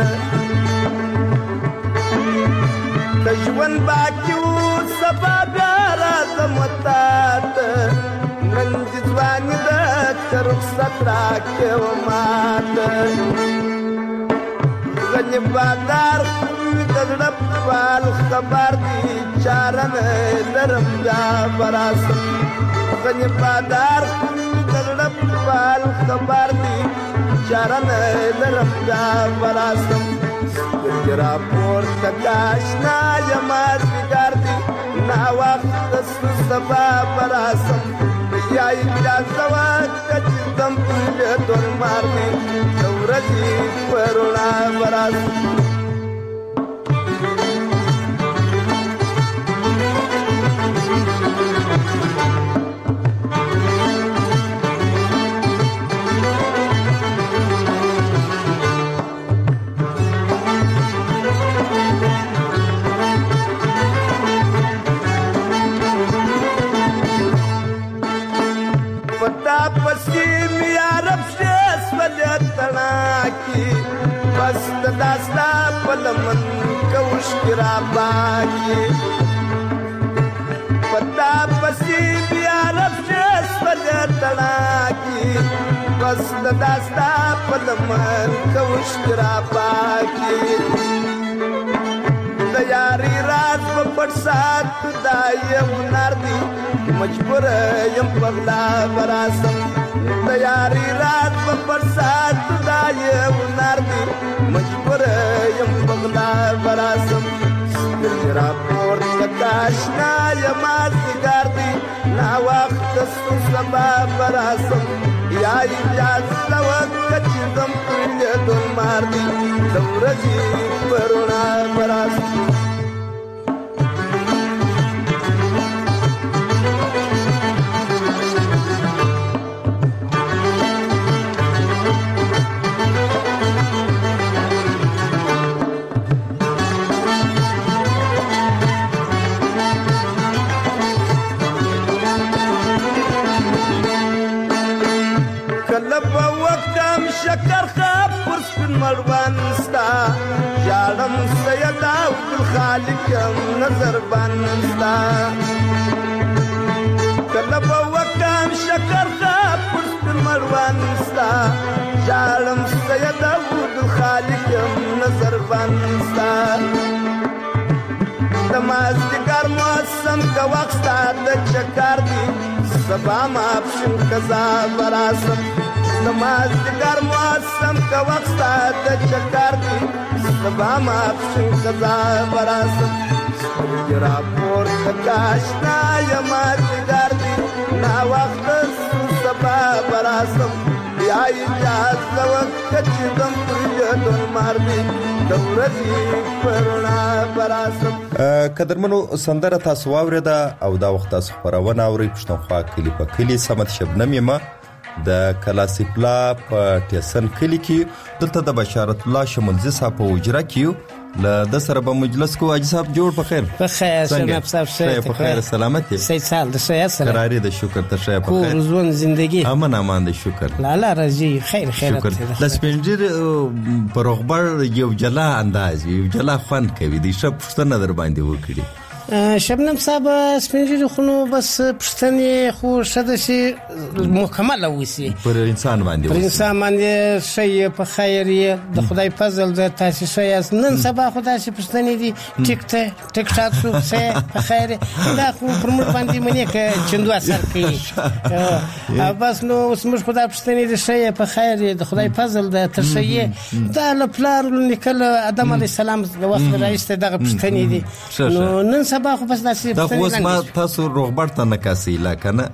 که ژوند باقي و سبا بیا راځم تاته نن دې ځواني ده که رخصت راکړې ماته غني بادار دزړه پال خبر دی چارن لرم دا براسم غني بادار دزړه پال خبر دی چارن لرم دا براسم سترګې پورته کاشنا یمازدیګر دی ناوخته سو سبا براسم یا اجازه ورکړه چې ځم پر دون مردی د ورځې پرنا براسم بس داستا پلمن کوش کرا باقی پتا پسی بیا رفشس بدتنا کی بس داستا پلمن کوش کرا باقی دیاری راز پپٹ سات دایم نردی مجبور یم پغلا براسم دیاری رات پپٹ سات دایم نردی مجبور یم پغلا براسم سترګې راپورته کاشنا یمازدیګر دی ناوخته سو سبا براسم یا اجازه ورکړه چې ځم پر دون مردی د ورځې پرنا براسم شکر خاب پر سپین مړوان ستا یارم سید عبدالخالق نظر بان ستا کله په وکم شکر خاب پر سپین مړوان ستا یارم سید عبدالخالق نظر بان ستا دمازدیګر موسم کا وخت ستا د چکر دی سبا ما پښین کزا براسم نمازدیګر موسم کا وخت ستا د چکر دی سبا ما پښین کزا براسم سترګې راپورته کاشنا یمازدیګر دی ناوخته سو سبا براسم یا اجازه ورکړه چې ځم پر دون مردی د ورځې پرنا براسم. قدرمنو سندره تاسو واورېده او دا وخت تاسو خپرونه اورئ پښتونخوا کلي په کلي صمد شبنم یم د کلاسیپلا په ټیسن کلي کې دلته د بشارت الله شمولزي صاحب په اجرا کې له د سره په مجلس کو اجي صاحب جوړ په خیر په خیر شناب صاحب په خیر سلامتی سید سال د سید سره قراری د شکر ته شای په خیر روزون زندگی امن امان د شکر لاله رضی خیر خیرت د سپنجر پر خبر یو جلا انداز یو جلا فن کوي د شپ پښتنه در باندې وکړي شبنم صاحب سپینږیري خو نو بس پښتنې خو شته شي مکمل اوسي پر انسان باندې شي په خیر یې د خدای فضل د تاسو شي نن سبا خدای شي پښتنې دي ټیک ټاک شو څه په خیر دا خو پر موږ باندې منی ک چندو اثر کوي بس نو سمج خدای پښتنې دي شي په خیر د خدای فضل د تشي دا لپلار نکله ادم علی السلام د وخت راځي دغه پښتنې دي نو نن سبا خو بس داسې دا خو ما تاسو روغبړ ته نکاسي لا کنه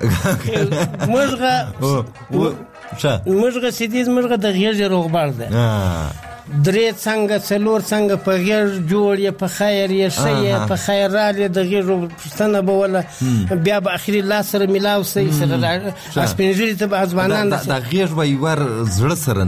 موږ سیدیز موږ د غیږ روغبړ ده درې څنګه څلور څنګه په غیر جوړ یې په خیر یې شي په خیر را لې د غیر پښتنه بوله بیا به اخري لا سره ملاو سي سره اسپنجري ته ځوانان د غیر وای ور زړه سره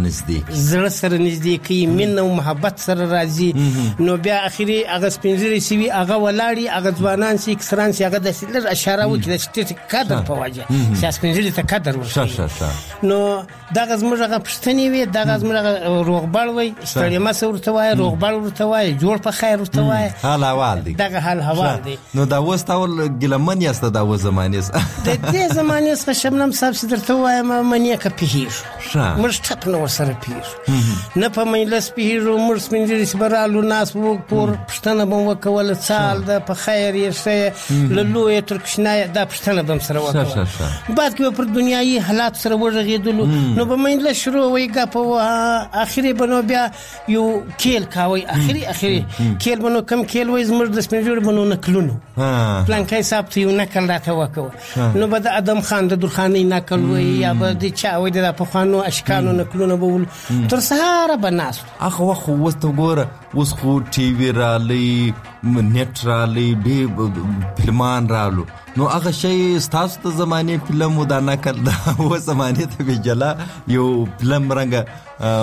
نږدې کی مين او محبت سره راځي نو بیا اخري هغه اسپنجري سی هغه ولاړی هغه ځوانان سي کسران سي هغه د سلر اشاره وکړي چې قدر په واجه چې اسپنجري ته قدر ورشي نو دغه زموږه پښتني وي دغه زموږه روغبړ وي ستړي ما ورته وای روغبړ ورته وای جوړ په خیر ورته وای حال احوال دي دغه حال احوال دي نو دا وستاول ګلمن یاست دا و زمانه د دې زمانه څخه شبنم صاحب درته وای ما منی کا پیهیر مرش ټپ نو سره پیر نه په مجلس پیهیر مرس منځري سبرالو ناس وو پور پښتنه بم وکول سال د په خیر یې شي لولو ترکشنای دا پښتنه بم سره وکول بعد کې پر دنیاي حالات سره ورغېدلو نو په مجلس شروع وای غپه اخري بنو بیا یو کېل کاوي اخري کېل بنو کم کېل وای زمر د سپنجور بنو نکلونو پلانکای صاحب ته یو نکل راته وکاو نو بد ادم خان د درخاني نکل وای یا بد چا وای د په خانو اشکانو نکلونو بول تر سهار بناس اخو خو وست ګوره اوس خو ټي وی رالي نت رالي دی فلمان رالو نو هغه شی ستاسو ته زمانه فلم ودا نکل دا و زمانه ته بجلا یو فلم رنګ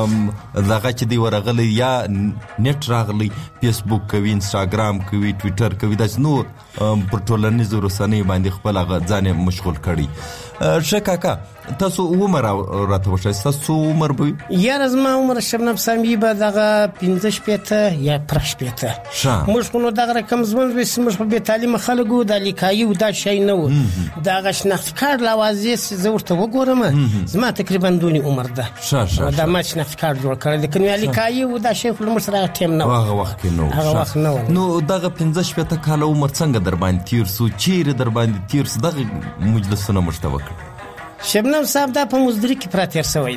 دغه چې دی ورغلی یا نت راغلی فیسبوک کوي انستګرام کوي ټوئیټر کوي داس نو پر ټولنیزو رسنۍ باندې خپل ځان مشغول کړي شکاکا تاسو عمر راته وشئ تاسو عمر به یا زما عمر شبنم سامي به دغه 15 پته یا 15 پته موږ خو نو دغه رقم زموږ به موږ په تعلیم خلکو د لیکایو دا شي نه و دغه شناخت کارت لوازې زورته وګورم زما تقریبا دونی عمر ده دا ما شناخت کارت جوړ کړل لیکن لیکایو دا شي خو موږ سره ټیم نه هغه وخت نو نو دغه 15 پته کال عمر څنګه در باندې تیر سو چیرې در باندې تیر سو دغه مجلسونه مشتوک شبنم صاحب دا په مزدوري کې پراتیر سوی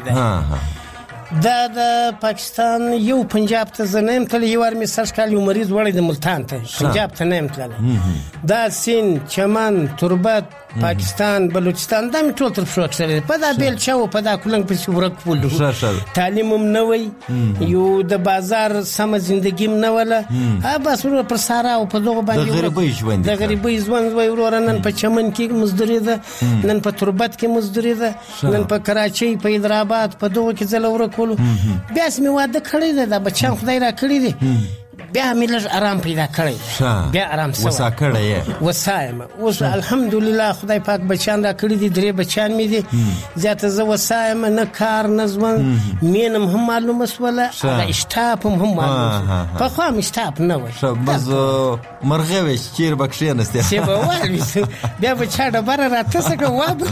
ده دا د پاکستان یو پنجاب ته زنیم تل یو ور می سرش کال یو مریض وړي د ملتان ته پنجاب ته نیم تل دا سین چمن تربت پاکستان بلوچستان دا می ټول تر شو کړل په دا بیل چاو په دا کولنګ په صورت کول تعلیم هم نه وي یو د بازار سم ژوندګیم نه ولا بس ور پر سارا او په دغه باندې د غریبۍ ژوند وای ورور نن په چمن کې مزدوري ده نن په تربت کې مزدوري ده نن په کراچۍ په حیدرآباد په دغه کې زلور کول بیا سمې واده کړی ده د بچان خدای را کړی دي بیا مې لږ آرام پیدا کړی بیا آرام سو وسا کړی وسایم اوس الحمدلله خدای پاک بچان را کړی دي درې بچان مې دي زیاته زه وسایم نه کار نه ژوند مینم هم معلومه سوله اشتاپ هم معلومه په خوا اشتاپ نه وای بس مرغه وش چیر بکشي نسته سی به وای بیا بچا ډبره راته څنګه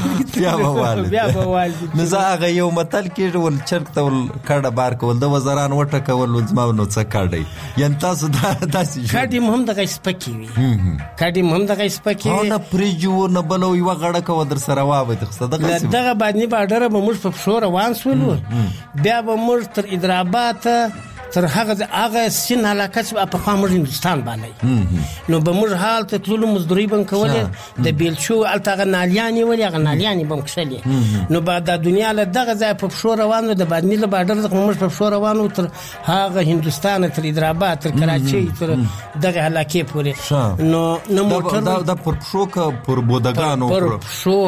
واب بیا به وای نو زه هغه یو متل کې ول چرته ول کډه بار کول د وزران وټه کول زما نو څه کړی ین تاسو داسې کډی هم دغه سپکی وي کډی هم دغه سپکی وي نه پریجو نه بلو یو غړه کو در سره وابه دغه باندې باډر به موږ په شور روان سولو بیا به موږ تر حیدرآباد تر هغه سین علاقه چې په خامر هندستان باندې نو به موږ حال ته ټول مزدوري بم کولې د بیلچو الته غنالیانی ولې غنالیانی بم کښلې نو بعد د دنیا له دغه ځای په شور روانو د باندې له باډر د موږ په شور روانو تر هغه هندستان تر حیدرآباد تر کراچۍ تر دغه علاقه پورې نو موټر دا پر شوک پر بودګانو پر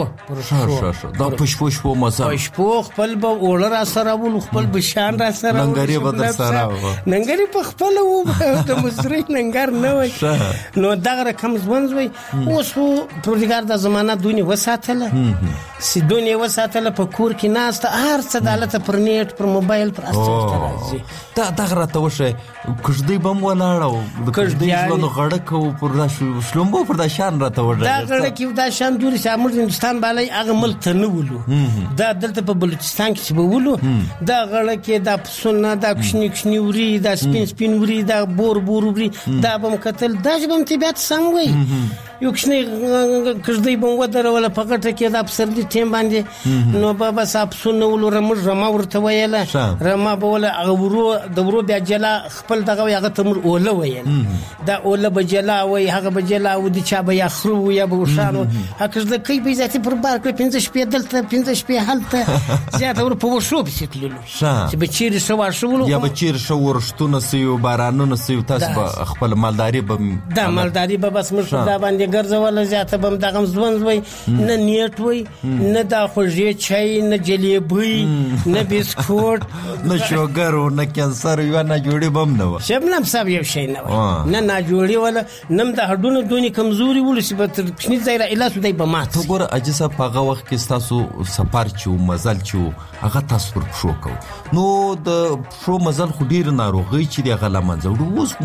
شو دا پښپوش په مسا پښپو خپل به اور را سره ول خپل بشان را سره لنګری بدر سره ننګر په خپل و د مصری ننګر نه وای نو دغه رقم ځوند وای اوس پروردګار د زمانہ دونی وساتله سیدونی وساتله په کور کې ناسته هر څه دالته پر نیټ پر موبایل پر اساس راځي دغه راته وشه کښدی بم ولاړو د کښدی ژوند غړکو پر شلمبو پر د شان راته وړه دا غړکې دا شان دوري چې موږ هندستان بالای هغه ملک ته نه ولو دا دلته په بلوچستان کې چې ولو دا غړکې دا پسونه دا کښنی وری دا سپین وری دا بور وری دا بم قتل دا چې بم طبيعت سم وي یو کښدی بم ودر ولا پکټه کې دا پسردي ټیم باندې نو بابا صاحب سونه ولو رما ورته ویله رما بوله غورو د ورو بیا جلا خپل دغه هغه تمر اوله ویل دا اوله بجلا وي هغه بجلا و دي چا به اخرو یا به وشانو هکه د کی په ذاتي پر بار کې 15 شپې دلته 15 شپې هلته زیاته ور په وشو به تللو چې به چیرې شو شو یا به چیرې شو ورشتونه سيو بارانونه سيو تاسو خپل مالداري به دا مالداري به بس مر دا باندې ګرځول زیاته بم دغه ځوند وي نه نیټ وي نه دا خوږی چای نه جلیبي نه بسکوټ نه شوګر نه کانسر یو نه جوړي بم نه شبنم صاحب یو شي نه جوړي ولا نم د هډونو دونی کمزوري ولسی به تر کښنی ځای را اله سودای به مات تو ګور اجازه پاغه وخت کې تاسو سفر چو مزل چو هغه تاسو پر شو کو نو د شو مزل خو ډیر ناروغي چې د غلا منځو اوس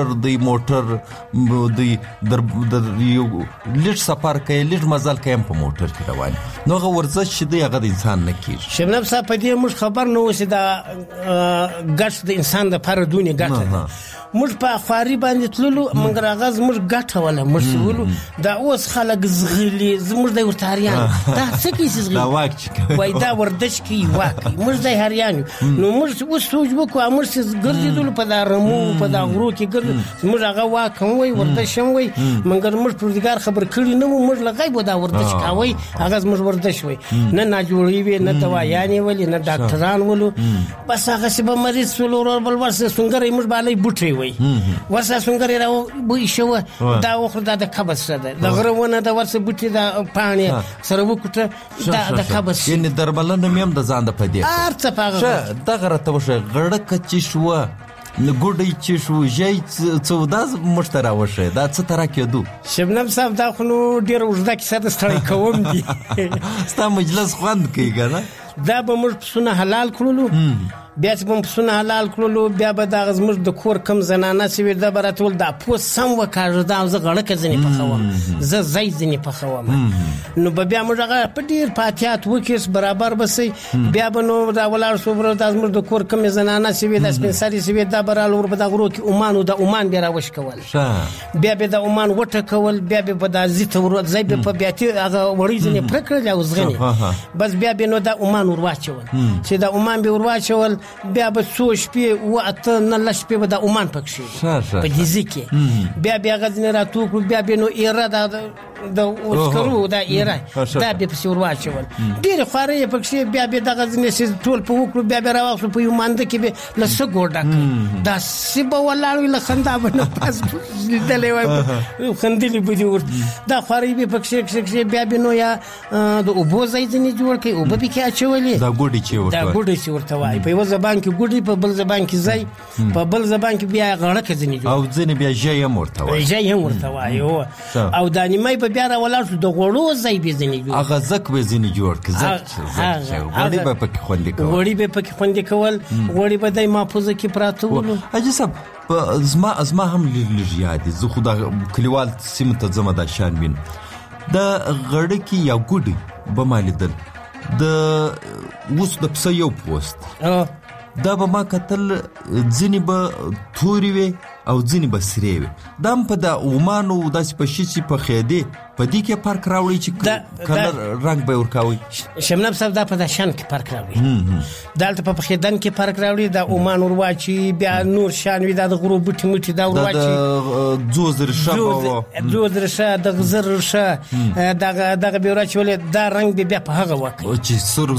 موټر دی در یو لږ سفر کوي لږ مزل کوي په موټر کې روان نو هغه ورزش چې دی هغه د انسان نه کیږي شبنم صاحب په دې موږ خبر نه وسی دا ګټ د انسان د پر دونی ګټه موږ په خاري باندې تللو موږ راغز موږ ګټه ولا موږ ولو دا اوس خلک زغلی زموږ د ورتاریان دا څه کی زغلی دا واک وای دا وردش کی واک موږ د هریان نو موږ اوس سوچ وکړو موږ ګرځیدل په دا رمو په دا غرو کې ګرځ موږ هغه واک وای وردش وای موږ پروردګار خبر کړی نه موږ لغای دا وردش کاوي هغه موږ وردش وای نه جوړی وی نه دوايانې ولې نه ډاکټران ولو بس هغه سبا مریض ولور بل ورسه څنګه موږ بالای بوټي وای ورسه څنګه راو بو شو دا وخت د قبض سره د غرونه د ورسه بوټي د پانی سره وکټه د قبض یعنی درملنه میم د ځان د پدې ارڅ پاغه دغه راته وشه غړک چې شو ګوډی چې شو جای څوداز مشترا وشه دا څه تر کېدو شبنم صاحب دا خو ډیر وژدا کې ساده ستړی کوم دي ستا مجلس خوند کوي کنه دا به موږ پسونه حلال کړلو بیا چې په پسونه حلال کړلو بیا به دا زموږ د کور کم زنانه چې دا براتول دا پوس سم وکړه دا زه غړکه ځنی په خوم زه زای ځنی په خوم نو بیا موږ هغه په ډیر پاتیات وکیس برابر بسې بیا به نو دا ولار شو بر دا زموږ د کور کم زنانه چې د سپنساري چې دا برال ور په دا غرو کې اومان او د اومان بیا راوښ کول بیا به د اومان وټه کول بیا به د زیت ور زای په بیا ته هغه وړي ځنی پرکړل او زغنی بس بیا به نو دا اومان ور واچول چې دا اومان به ور واچول بیا به څو شپې وخت نه لښ په د عمان پکښې په دې ځکه بیا غزنی راتو بیا نو ایرا د اوسکرو دا ایرا دا به په سور واچول ډیر خوري پکښې بیا د غزنی سي ټول په وکړو بیا راوښو په یو مانده کې به لسه ګوډک دا سبا ولاړ له خندا باندې پاس دلې وای خندلې بده ور دا خوري به پکښې بیا نو یا د اوبو ځای نه جوړ کړي او به کې اچولې دا ګوډي چې ورته وای په یو زبان کې ګوډي په بل زبان کې ځای په بل زبان کې بیا غړکه ځنی جوړ او ځنی بیا ژې مرته وای او دانیمای په بیا راولار شو د غوړو ځای به ځنی جوړ هغه زک به ځنی جوړ کړي غوړي به پکې خوندې کول غوړي به د محفوظه کې پراته ول اجي صاحب ازما هم لږ یاد زه خو د کلیوال سیمه ته زما د شان وین د غړکی یا ګوډي به مالیدل د اوس د پسه یو پوسټ دا به ما کتل ځنی به توري وي او ځنی به سری وي دا په د اومانو داسې په شي په خېده په دې کې فرق راوړي چې کلر رنگ به ورکاوي شمنم صاحب دا په د شان کې فرق راوړي دالته په خېدن کې فرق راوړي د اومان ورواچي بیا نور شان وي د غرو بوټي مټي دا ورواچي جوز رشه د غزر رشه دغه به ورواچول دا رنگ بیا په هغه وخت چې سر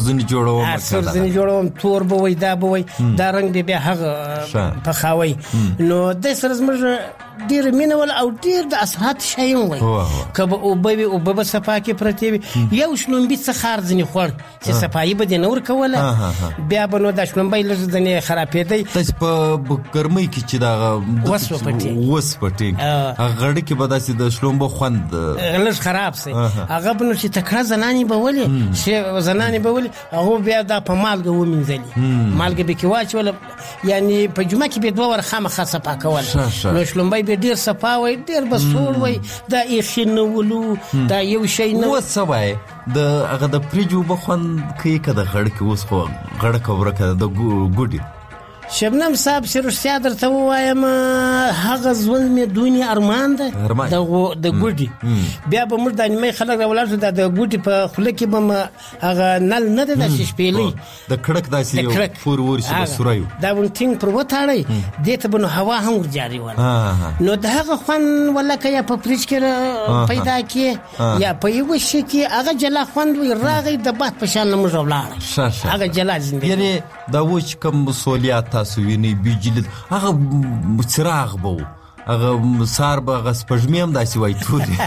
ځنی جوړوم تور به وي دا به وي دا رنگ بیا هغه په خاوي نو د سره زموږ ډېر مینه ول او ډېر د اثرات شایم وای کبه او به صفا کې پرتی وي یو شلومبي څه خار ځنی خور چې صفایي به د نور کوله بیا به نو د شلومبي لږ ځنی خرابېدی تاسو په ګرمۍ کې چې دا وسپټي غړ کې به داسې د شلومبو خوند لږ خراب سي هغه به نو چې تکړه زنانی به ولي چې زنانی به ولي هغه بیا دا په مالګه ومنځلي مالګه به کې واچول یعنی په جمعه کې به دوه ور خامخا صفا کول نو شلومبي به ډیر صفا وای ډیر بسور وای دا یخینولو دا یو شی نه وسوي د هغه د پریجو بخون کې کده غړ کې اوس خو غړ کورکه د ګوډي شبنم صاحب سرشتیا درته وایم هغه ژوند مې دنیا ارمان ده د ګوډي بیا به موږ د نیمه خلک راولل د ګوډي په خله کې به هغه نل نه ده د شپېلې د کړک داسې پور ورسې بسورایو دا ونټینګ پر وټاړي دته بنو هوا هم ورجاري ولا نو د هغه خون ولکه یا په پریچ کې پیدا کې یا په یو شي کې هغه جلا خوند وي راغی د باد په شان موږ ولاړ هغه جلا زندګي یعنی دا وچ کم سولیات تاسو ویني بجلی هغه څراغ بو هغه سار به غسپجمې هم داسې وای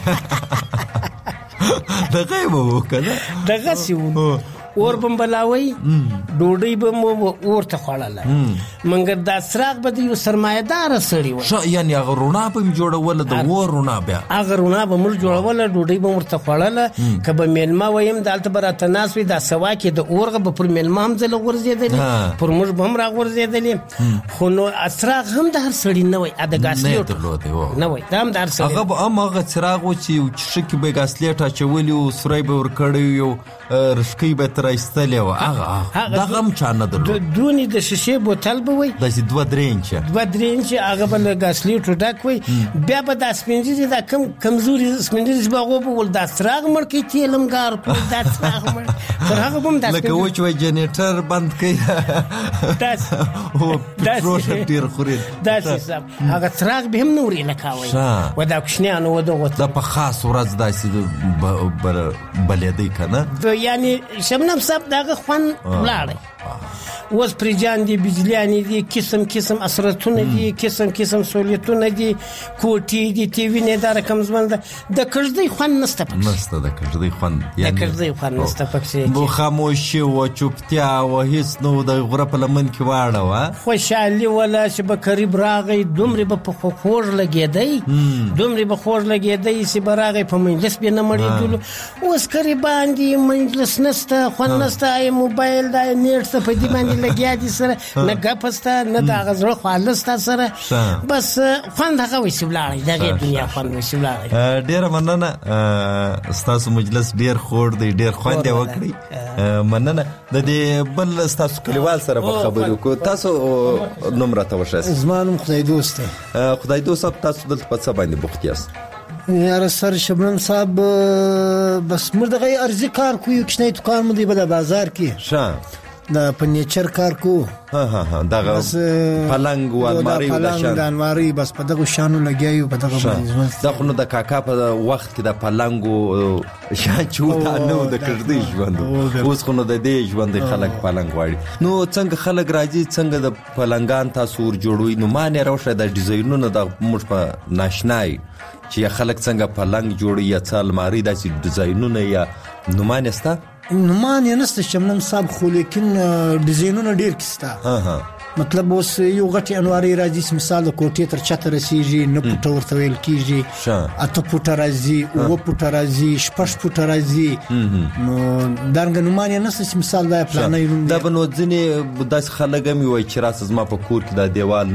ټول دغه به وکړه دغه سیو اور بمبلاوي ډوډۍ به ورته خوړله منګر دا څراغ به د یو سرمایدار سړی و یعنی هغه رونا به جوړول د اور رونا بیا هغه رونا به مل جوړول ډوډۍ به ورته خوړله کبه میلمه ویم دالته برات ناس وي دا سوا کې د اورغه به پر میلمه هم ځل ورزيدلې پر موږ به هم را ورزيدلې خو نو څراغ هم د هر سړی نه وي د ګاسلیټ نه وي دا هم د هر سړی هغه څراغ و چې شکی به ګاسلیټ اچولي او سورای به ور کړی یو رشکی به راستلې و هغه دا غم چا نه درلود دونی د شیشې بوتل به وي داسې دوه درې انچه هغه به ګاسلیټ ډک وي بیا به د سپینځي دا کمزوري سپینځي به هغه به ول د څراغ مړ کې تیلمګار کو د څراغ مړ پر هغه هم د لکه وچ وای جنریټر بند کړي او پروش ډیر خوري داسې سب هغه څراغ به هم نوري لکاوي و دا کوشنیانو و دا په خاص ورځ داسې بلېدی کنه یعنی شبنم صاحب داغه خوان ولاړی اوس پرجان دي بجلیانی دي قسم اثراتونه دي قسم سہولتونه دي کوټي دي ټي وی نه دا رقم زمند د کړدی خوان نسته د کړدی خوان یعنی د کړدی خوان نسته پکې بو خاموشي او چوپتیا او هیڅ نو د غره په لمن کې واړه وا خوشالي ولا چې به قریب راغی دومره به په خوږ لګیدای دومره به خوږ لګیدای چې براغه په مجلس به نه مړیدل اوس قریبان دي مجلس نسته خوان نسته ای موبایل دا نیټ ته په دې باندې لګیا دي سره نه غپسته نه دا غزړه خالص سره بس خوند هغه وسیبلاړي دغه دنیا خوند وسیبلاړي ډیر مننه ستاسو مجلس ډیر خور دی ډیر خوند وکړي مننه د دې بل ستاسو کلیوال سره په خبرو کو تاسو نمبر ته وشه زمانم خدای دوست تاسو دلته په څه باندې بوخت یاست یار سر شبنم صاحب بس مردغه ارزی کار کوي کښنه دکان مو دی په بازار کې دا فرنیچر کار کو دغه پلنګ او الماری ولا شان د الماری بس په دغه شانو لګیایو په دغه باندې دا خو نو د کاکا په وخت کې د پلنګ او شان چوتا نو د کړدی ژوند اوس خو نو د دې ژوند خلک پلنګ واړي نو څنګه خلک راځي څنګه د پلنګان تاسو ور جوړوي نو معنی راوشه د ډیزاینونو د موږ په ناشنای چې خلک څنګه پلنګ جوړي یا څه الماری داسې ډیزاینونه یا نمانه ستا نمانه نسته شمنم صاحب خو لیکن ډیزاینونه ډیر کیستا مطلب اوس یو غټي انواري راځي مثال د کوټې تر چته رسیږي نه پټ ورته ویل کیږي اته پټ راځي او پټ راځي شپږ پټ راځي نو دانګ نمانه نسته مثال دا پلان دا بنو ځنی داس خلګم وي چې راس زما په کور کې د دیوال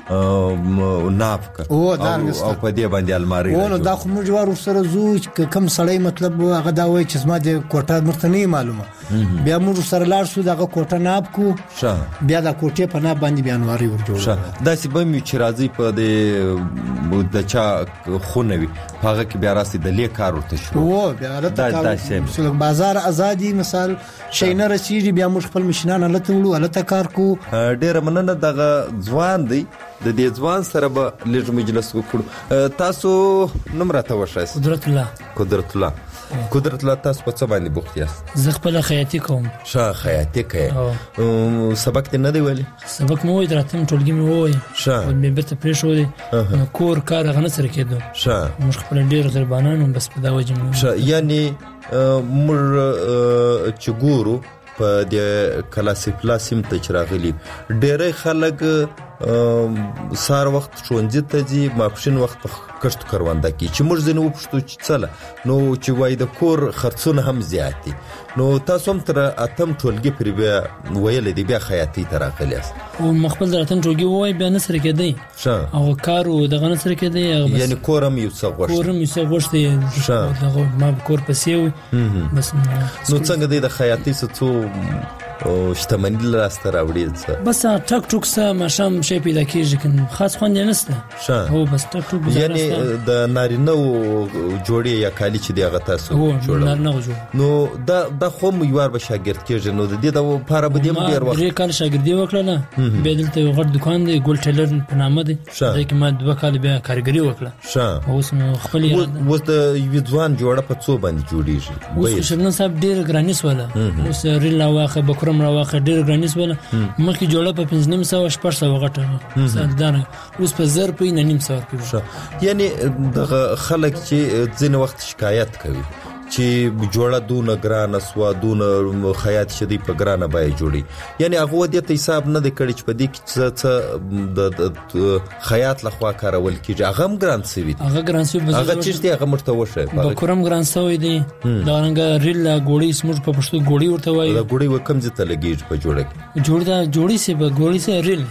ناف او په دې باندې الماری او نو دا خو موږ ور سره زو کم سړی مطلب هغه دا وای چې زما د کوټه مرته نه معلومه بیا موږ سره لاړ شو دغه کوټه ناب کو بیا دا کوټه په ناب باندې بیانواري ور جوړه دا سی به می چې راځي په دې د چا خونوي هغه کې بیا راسي د لیک کار ورته شو او بیا راته بازار ازادي مثال شینه رسیږي بیا موږ خپل مشنان لته وړو لته کار کو ډیر مننه دغه ځوان دی د دې ځوان سره به لږ مجلس وکړو تاسو نمبر ته وشه قدرت الله قدرت الله تاسو په څه باندې بوخت یاست؟ زه خپل خیاطي کوم. ښه خیاطي کوي. سبق ته نه دی ویلي؟ سبق مو وای دراتم ټولګي مې وای. ښه مې بیرته پرېښودی کور کار هغه نه سره کېدو. ښه موږ خپل ډېر غریبانان بس په دا وجه مو. ښه یعنی موږ چې ګورو په د کلاسیک لاسیم ته چې راغلي ډېری خلک سار وخت ښوونځي ته ځي ماپښین وخت په کښت کرونده کې چې موږ ځینې وپوښتو چې څله نو چې وایي د کور خرڅونه هم زیات دي نو تاسو هم تر اتم ټولګي پورې بیا ویلی دی بیا خیاطۍ ته راغلي یاست ما خپل در اتم ټولګي ووایي بیا نه سره کېدی او کار و دغه نه سره کېدی یعنې کور هم یو څه غوښتي کور هم یو څه غوښتي ما به کور پسې وي بس نو څنګه دی د خیاطۍ څه څو شتمني لاسته راوړي بس ټک ټوک څه ماښام شی پیدا کېږي که خاص خوند یې نشته هو بس ټک ټوک یعنې د نارینهو جوړې یا کالي چې دی هغه تاسو جوړوئ نو دا خو هم یو وار به شاګرد کېږي نو د دې دپاره به دې هم ډېر وخت 3 کال شاګردي وکړله بیا دلته یو غټ دکان دی ګل ټیلر په نامه دی دی کې ما 2 کال بیا کارګري وکړه اوس خپل اوس د یوه ځوان جوړه په څو باندې جوړېږي اوس شبنم صاحب ډېر ګراني سوله اوس ریل راواخه بکرم راواخه ډېر ګراني سوله مخکې جوړه په 500 شپږ غټه سردانه اوس په 1000 په 900 روپیه یعنی دغه خلک چې ځینې وخت شکایت کوي چې جوړه دونه ګرانه سوه دونه خیاط شدی په ګرانه بیه جوړي یعنی هغه دې ته حساب نه دی کړی چې په دې کې څه د خیاط لخوا کارول کېږي هغه هم ګران سوي دي هغه ګران سوي هغه چیز دی هغه مرته وښه بکرم ګران سوي دي دا رنګ ریل ګوړی سمج په پښتو ګوړی ورته وایي دا ګوړی وکم ځته لګیږي په جوړه کې جوړی سي به ګوړی سي ریل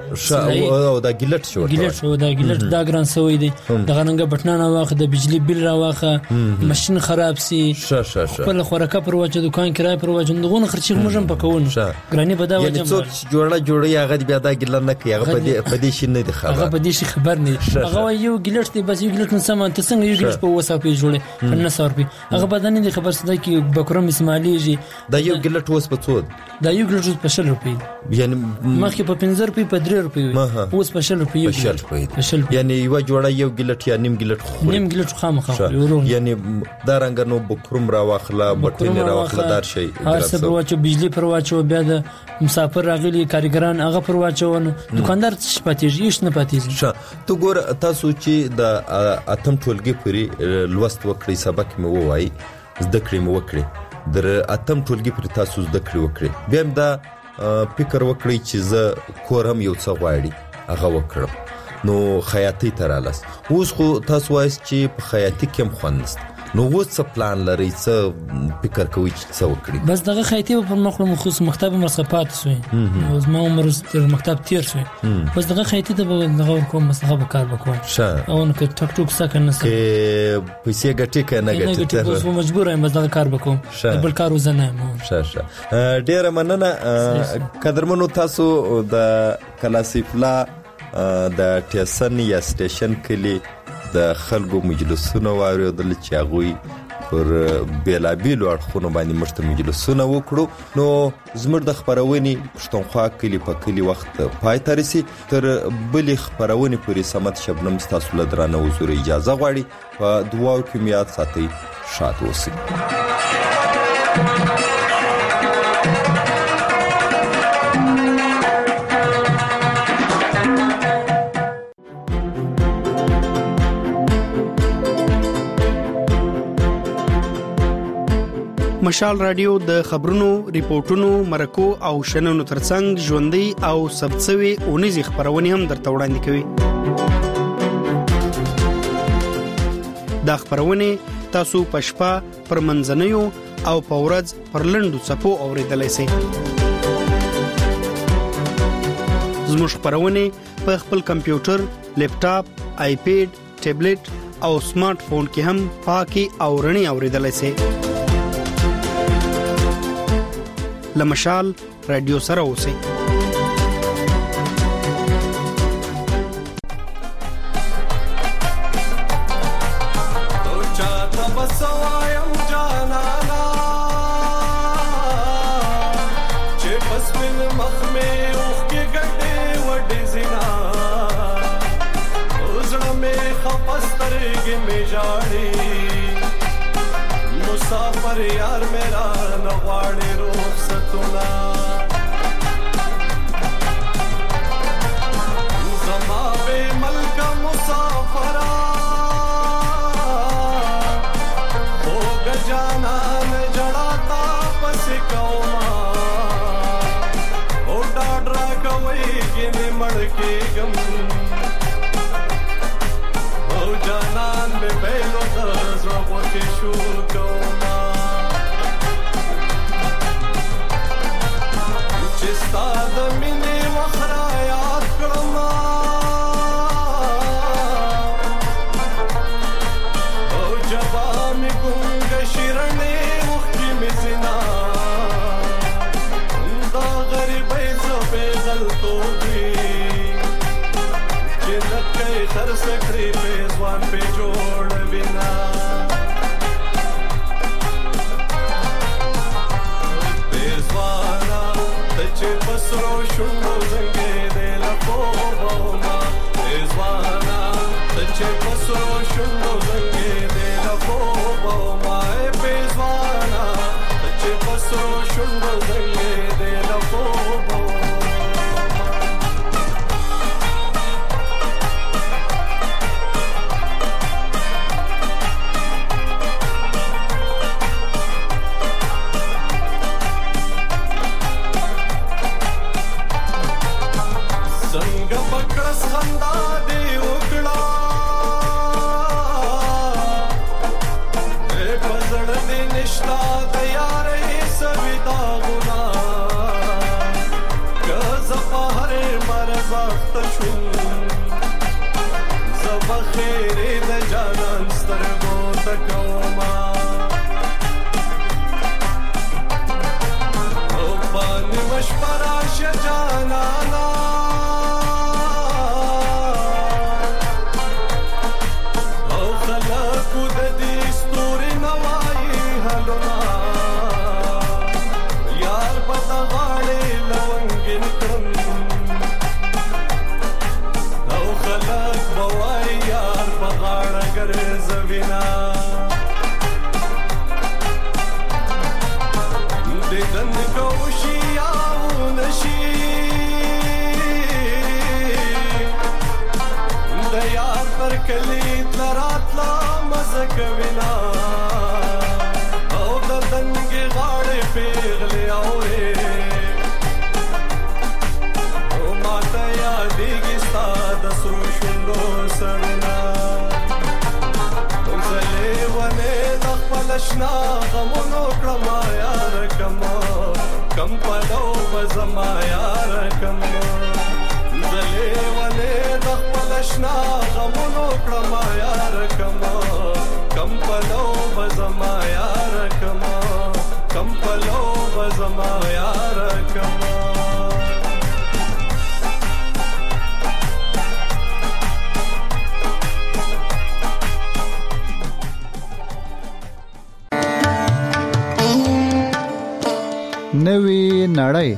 او دا ګیلټ شو دا ګیلټ دا ګران سوي دي دا رنګ بټنانه واخه د بجلی بیل راواخه ماشين خراب خپل خوراکه پر وجه دکان کرای پر وجه دغه خرچې موږ هم پکون ګرانی په دا وجه یعنی څوک جوړی هغه بیا دا ګیلټ نه کوي هغه په دې شي نه دی خبر هغه په دې شي خبر نه هغه یو ګیلټ دی بس یو ګیلټ سامان ته څنګه یو ګیلټ په وسه په جوړه نه سورپی هغه بدن دي خبر څه دی کې بکرم اسماعیلی دا یو ګیلټ اوس په څو دا یو ګیلټ په 100 روپۍ یعنی مخکې په 15 روپۍ په 3 روپۍ اوس په 100 روپۍ یعنی یو جوړه یو ګیلټ یا نیم ګیلټ خامخا یعنی دا رنګ نو بکرم راواخله بټینه راواخله دار شي هر څه پرواچو بجلی پرواچو بیا د مسافر راغلي کارګران هغه پرواچو دکاندار څه پاتېږي هیڅ نه پاتېږي تو ګور تاسو چې د اتم ټولګي پورې لوست وکړئ سبق مې ووایي زده کړې مې وکړې در اتم ټولګي پورې تاسو زده کړې وکړې بیا هم دا فکر وکړئ چې زه کور هم یو څه غواړي هغه وکړم نو خیاطۍ ته رالاست اوس خو تاسو وایست چې په خیاطۍ کې هم خوند نشته نو اوس څه پلان لرئ څه فکر کوئ چې څه وکړئ بس دغه خیاطۍ په مخلو مخصوص مکتب مرسته پاتې سوی اوس ما عمر تر مکتب تیر سوی بس دغه خیاطۍ ته به دغه کوم مسخه به کار وکړم او نو که ټک ټوک سکه نه کې پیسې ګټي که نه ګټي اوس مجبور یم بس دغه کار وکړم بل کار وزنه ډیره مننه قدرمنو تاسو د کلاسیفلا د ټیسن یا سټیشن کلی د خلکو مجلسونه واورېدل چې هغوی پر بیلابیلو اړخونو باندې موږ ته مجلسونه وکړو نو زموږ د خپرونې پښتونخوا کلي په کلي وخت پای ته رسي تر بلې خپرونې پورې صمد شبنم ستاسو له درانه حضور اجازه غواړي په دعاو کې مې یاد ساتئ شاد اوسئ مشال رادیو د خبرونو ریپورتونو مرکو او شننو ترڅنګ ژوندۍ او سبڅوي اونیزي خبرونه هم درته وړاندې کوي دا خبرونه تاسو پښپا پر منځنیو او پورز پر لندو صفو اوریدلای شئ زموږ خبرونه په خپل کمپیوټر لیپټاپ آیپیډ ټابلیټ او سمارټ فون کې هم پاکي او رڼي اوریدلای شئ لمشال رادیو سره اوسئ پر یار میرا نغواړي رخصتونه زما به ملک مسافرا ہوګ جانان جړاتا پس کوما او ډاډرا کوي کې مړ کېږم او جانان به پهلو د زړه ورکې شو کوما چې ستا د مینې وخرا یاد کړم او جبا مې ګونګ شیرنې وختې مې زنا دا غریبۍ زه بېزل توبې چې نکۍ خرڅ کړې پېزوان پې جوړوي نه پېزوانا ته چې په سرو شونډو زنګېدې له خوبه ومه پېزوانا ته چې په سرو شونډو زنګېدې له خوبه ومه پېزوانا ته چې په سرو شونډو زنګېدې له خوبه ومه څنګه پکړس خندا دی وکړه اے پزړ دې نشتا د یارې سویدا غنا که زفهر مرز اخت شو زبخیر د جانان سترګو تکوما او باندې مشپرا شجانانا زوینا دیدن کوشی آو نشی دیار پر کلیت لراتلا مزکوینا او ددنگی غاڑی پیغلی آوری او ماتا یادیگی ستا دسرو شندو سرنا لشنا غمونو کړما یار کما کم پلو بزما یار کما زلې ولې د لشنا غمونو کړما یار کما کم پلو بزما یار کما کم پلو بزما یار کما نوې نړۍ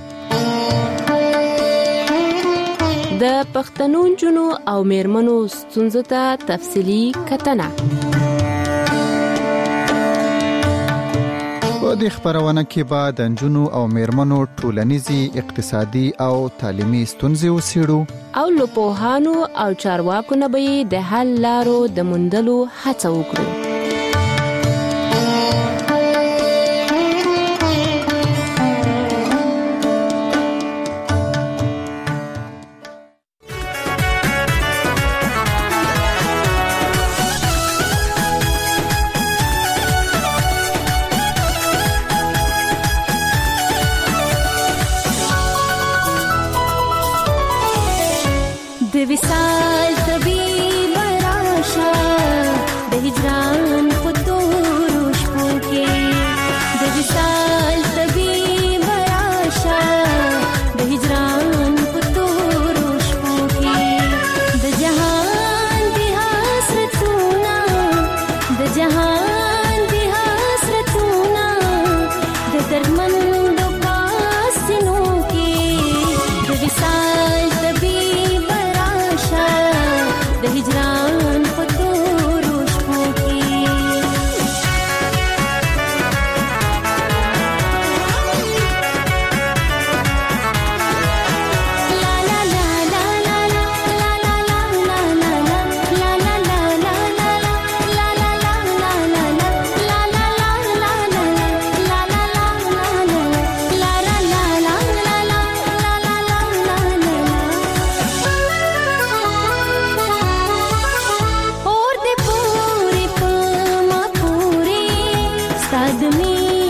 د پښتنو نجونو او میرمنو ستونزو ته تفصیلي کتنه په دې خبرونه کې به د نجونو او میرمنو ټولنیزي اقتصادي او تعلیمي ستونزې وڅېړو او له پوهانو او چارواکو نه به د حل لارو د موندلو هڅه وکړو وصال طبيب راشا د هجران خطور شپو کې د وصال طبيب راشا د هجران خطور شپو کې د جهان دی حسرتونه د جهان دی حسرتونه د درمن د پاسینو کې د وصال طبيب راشا یاد می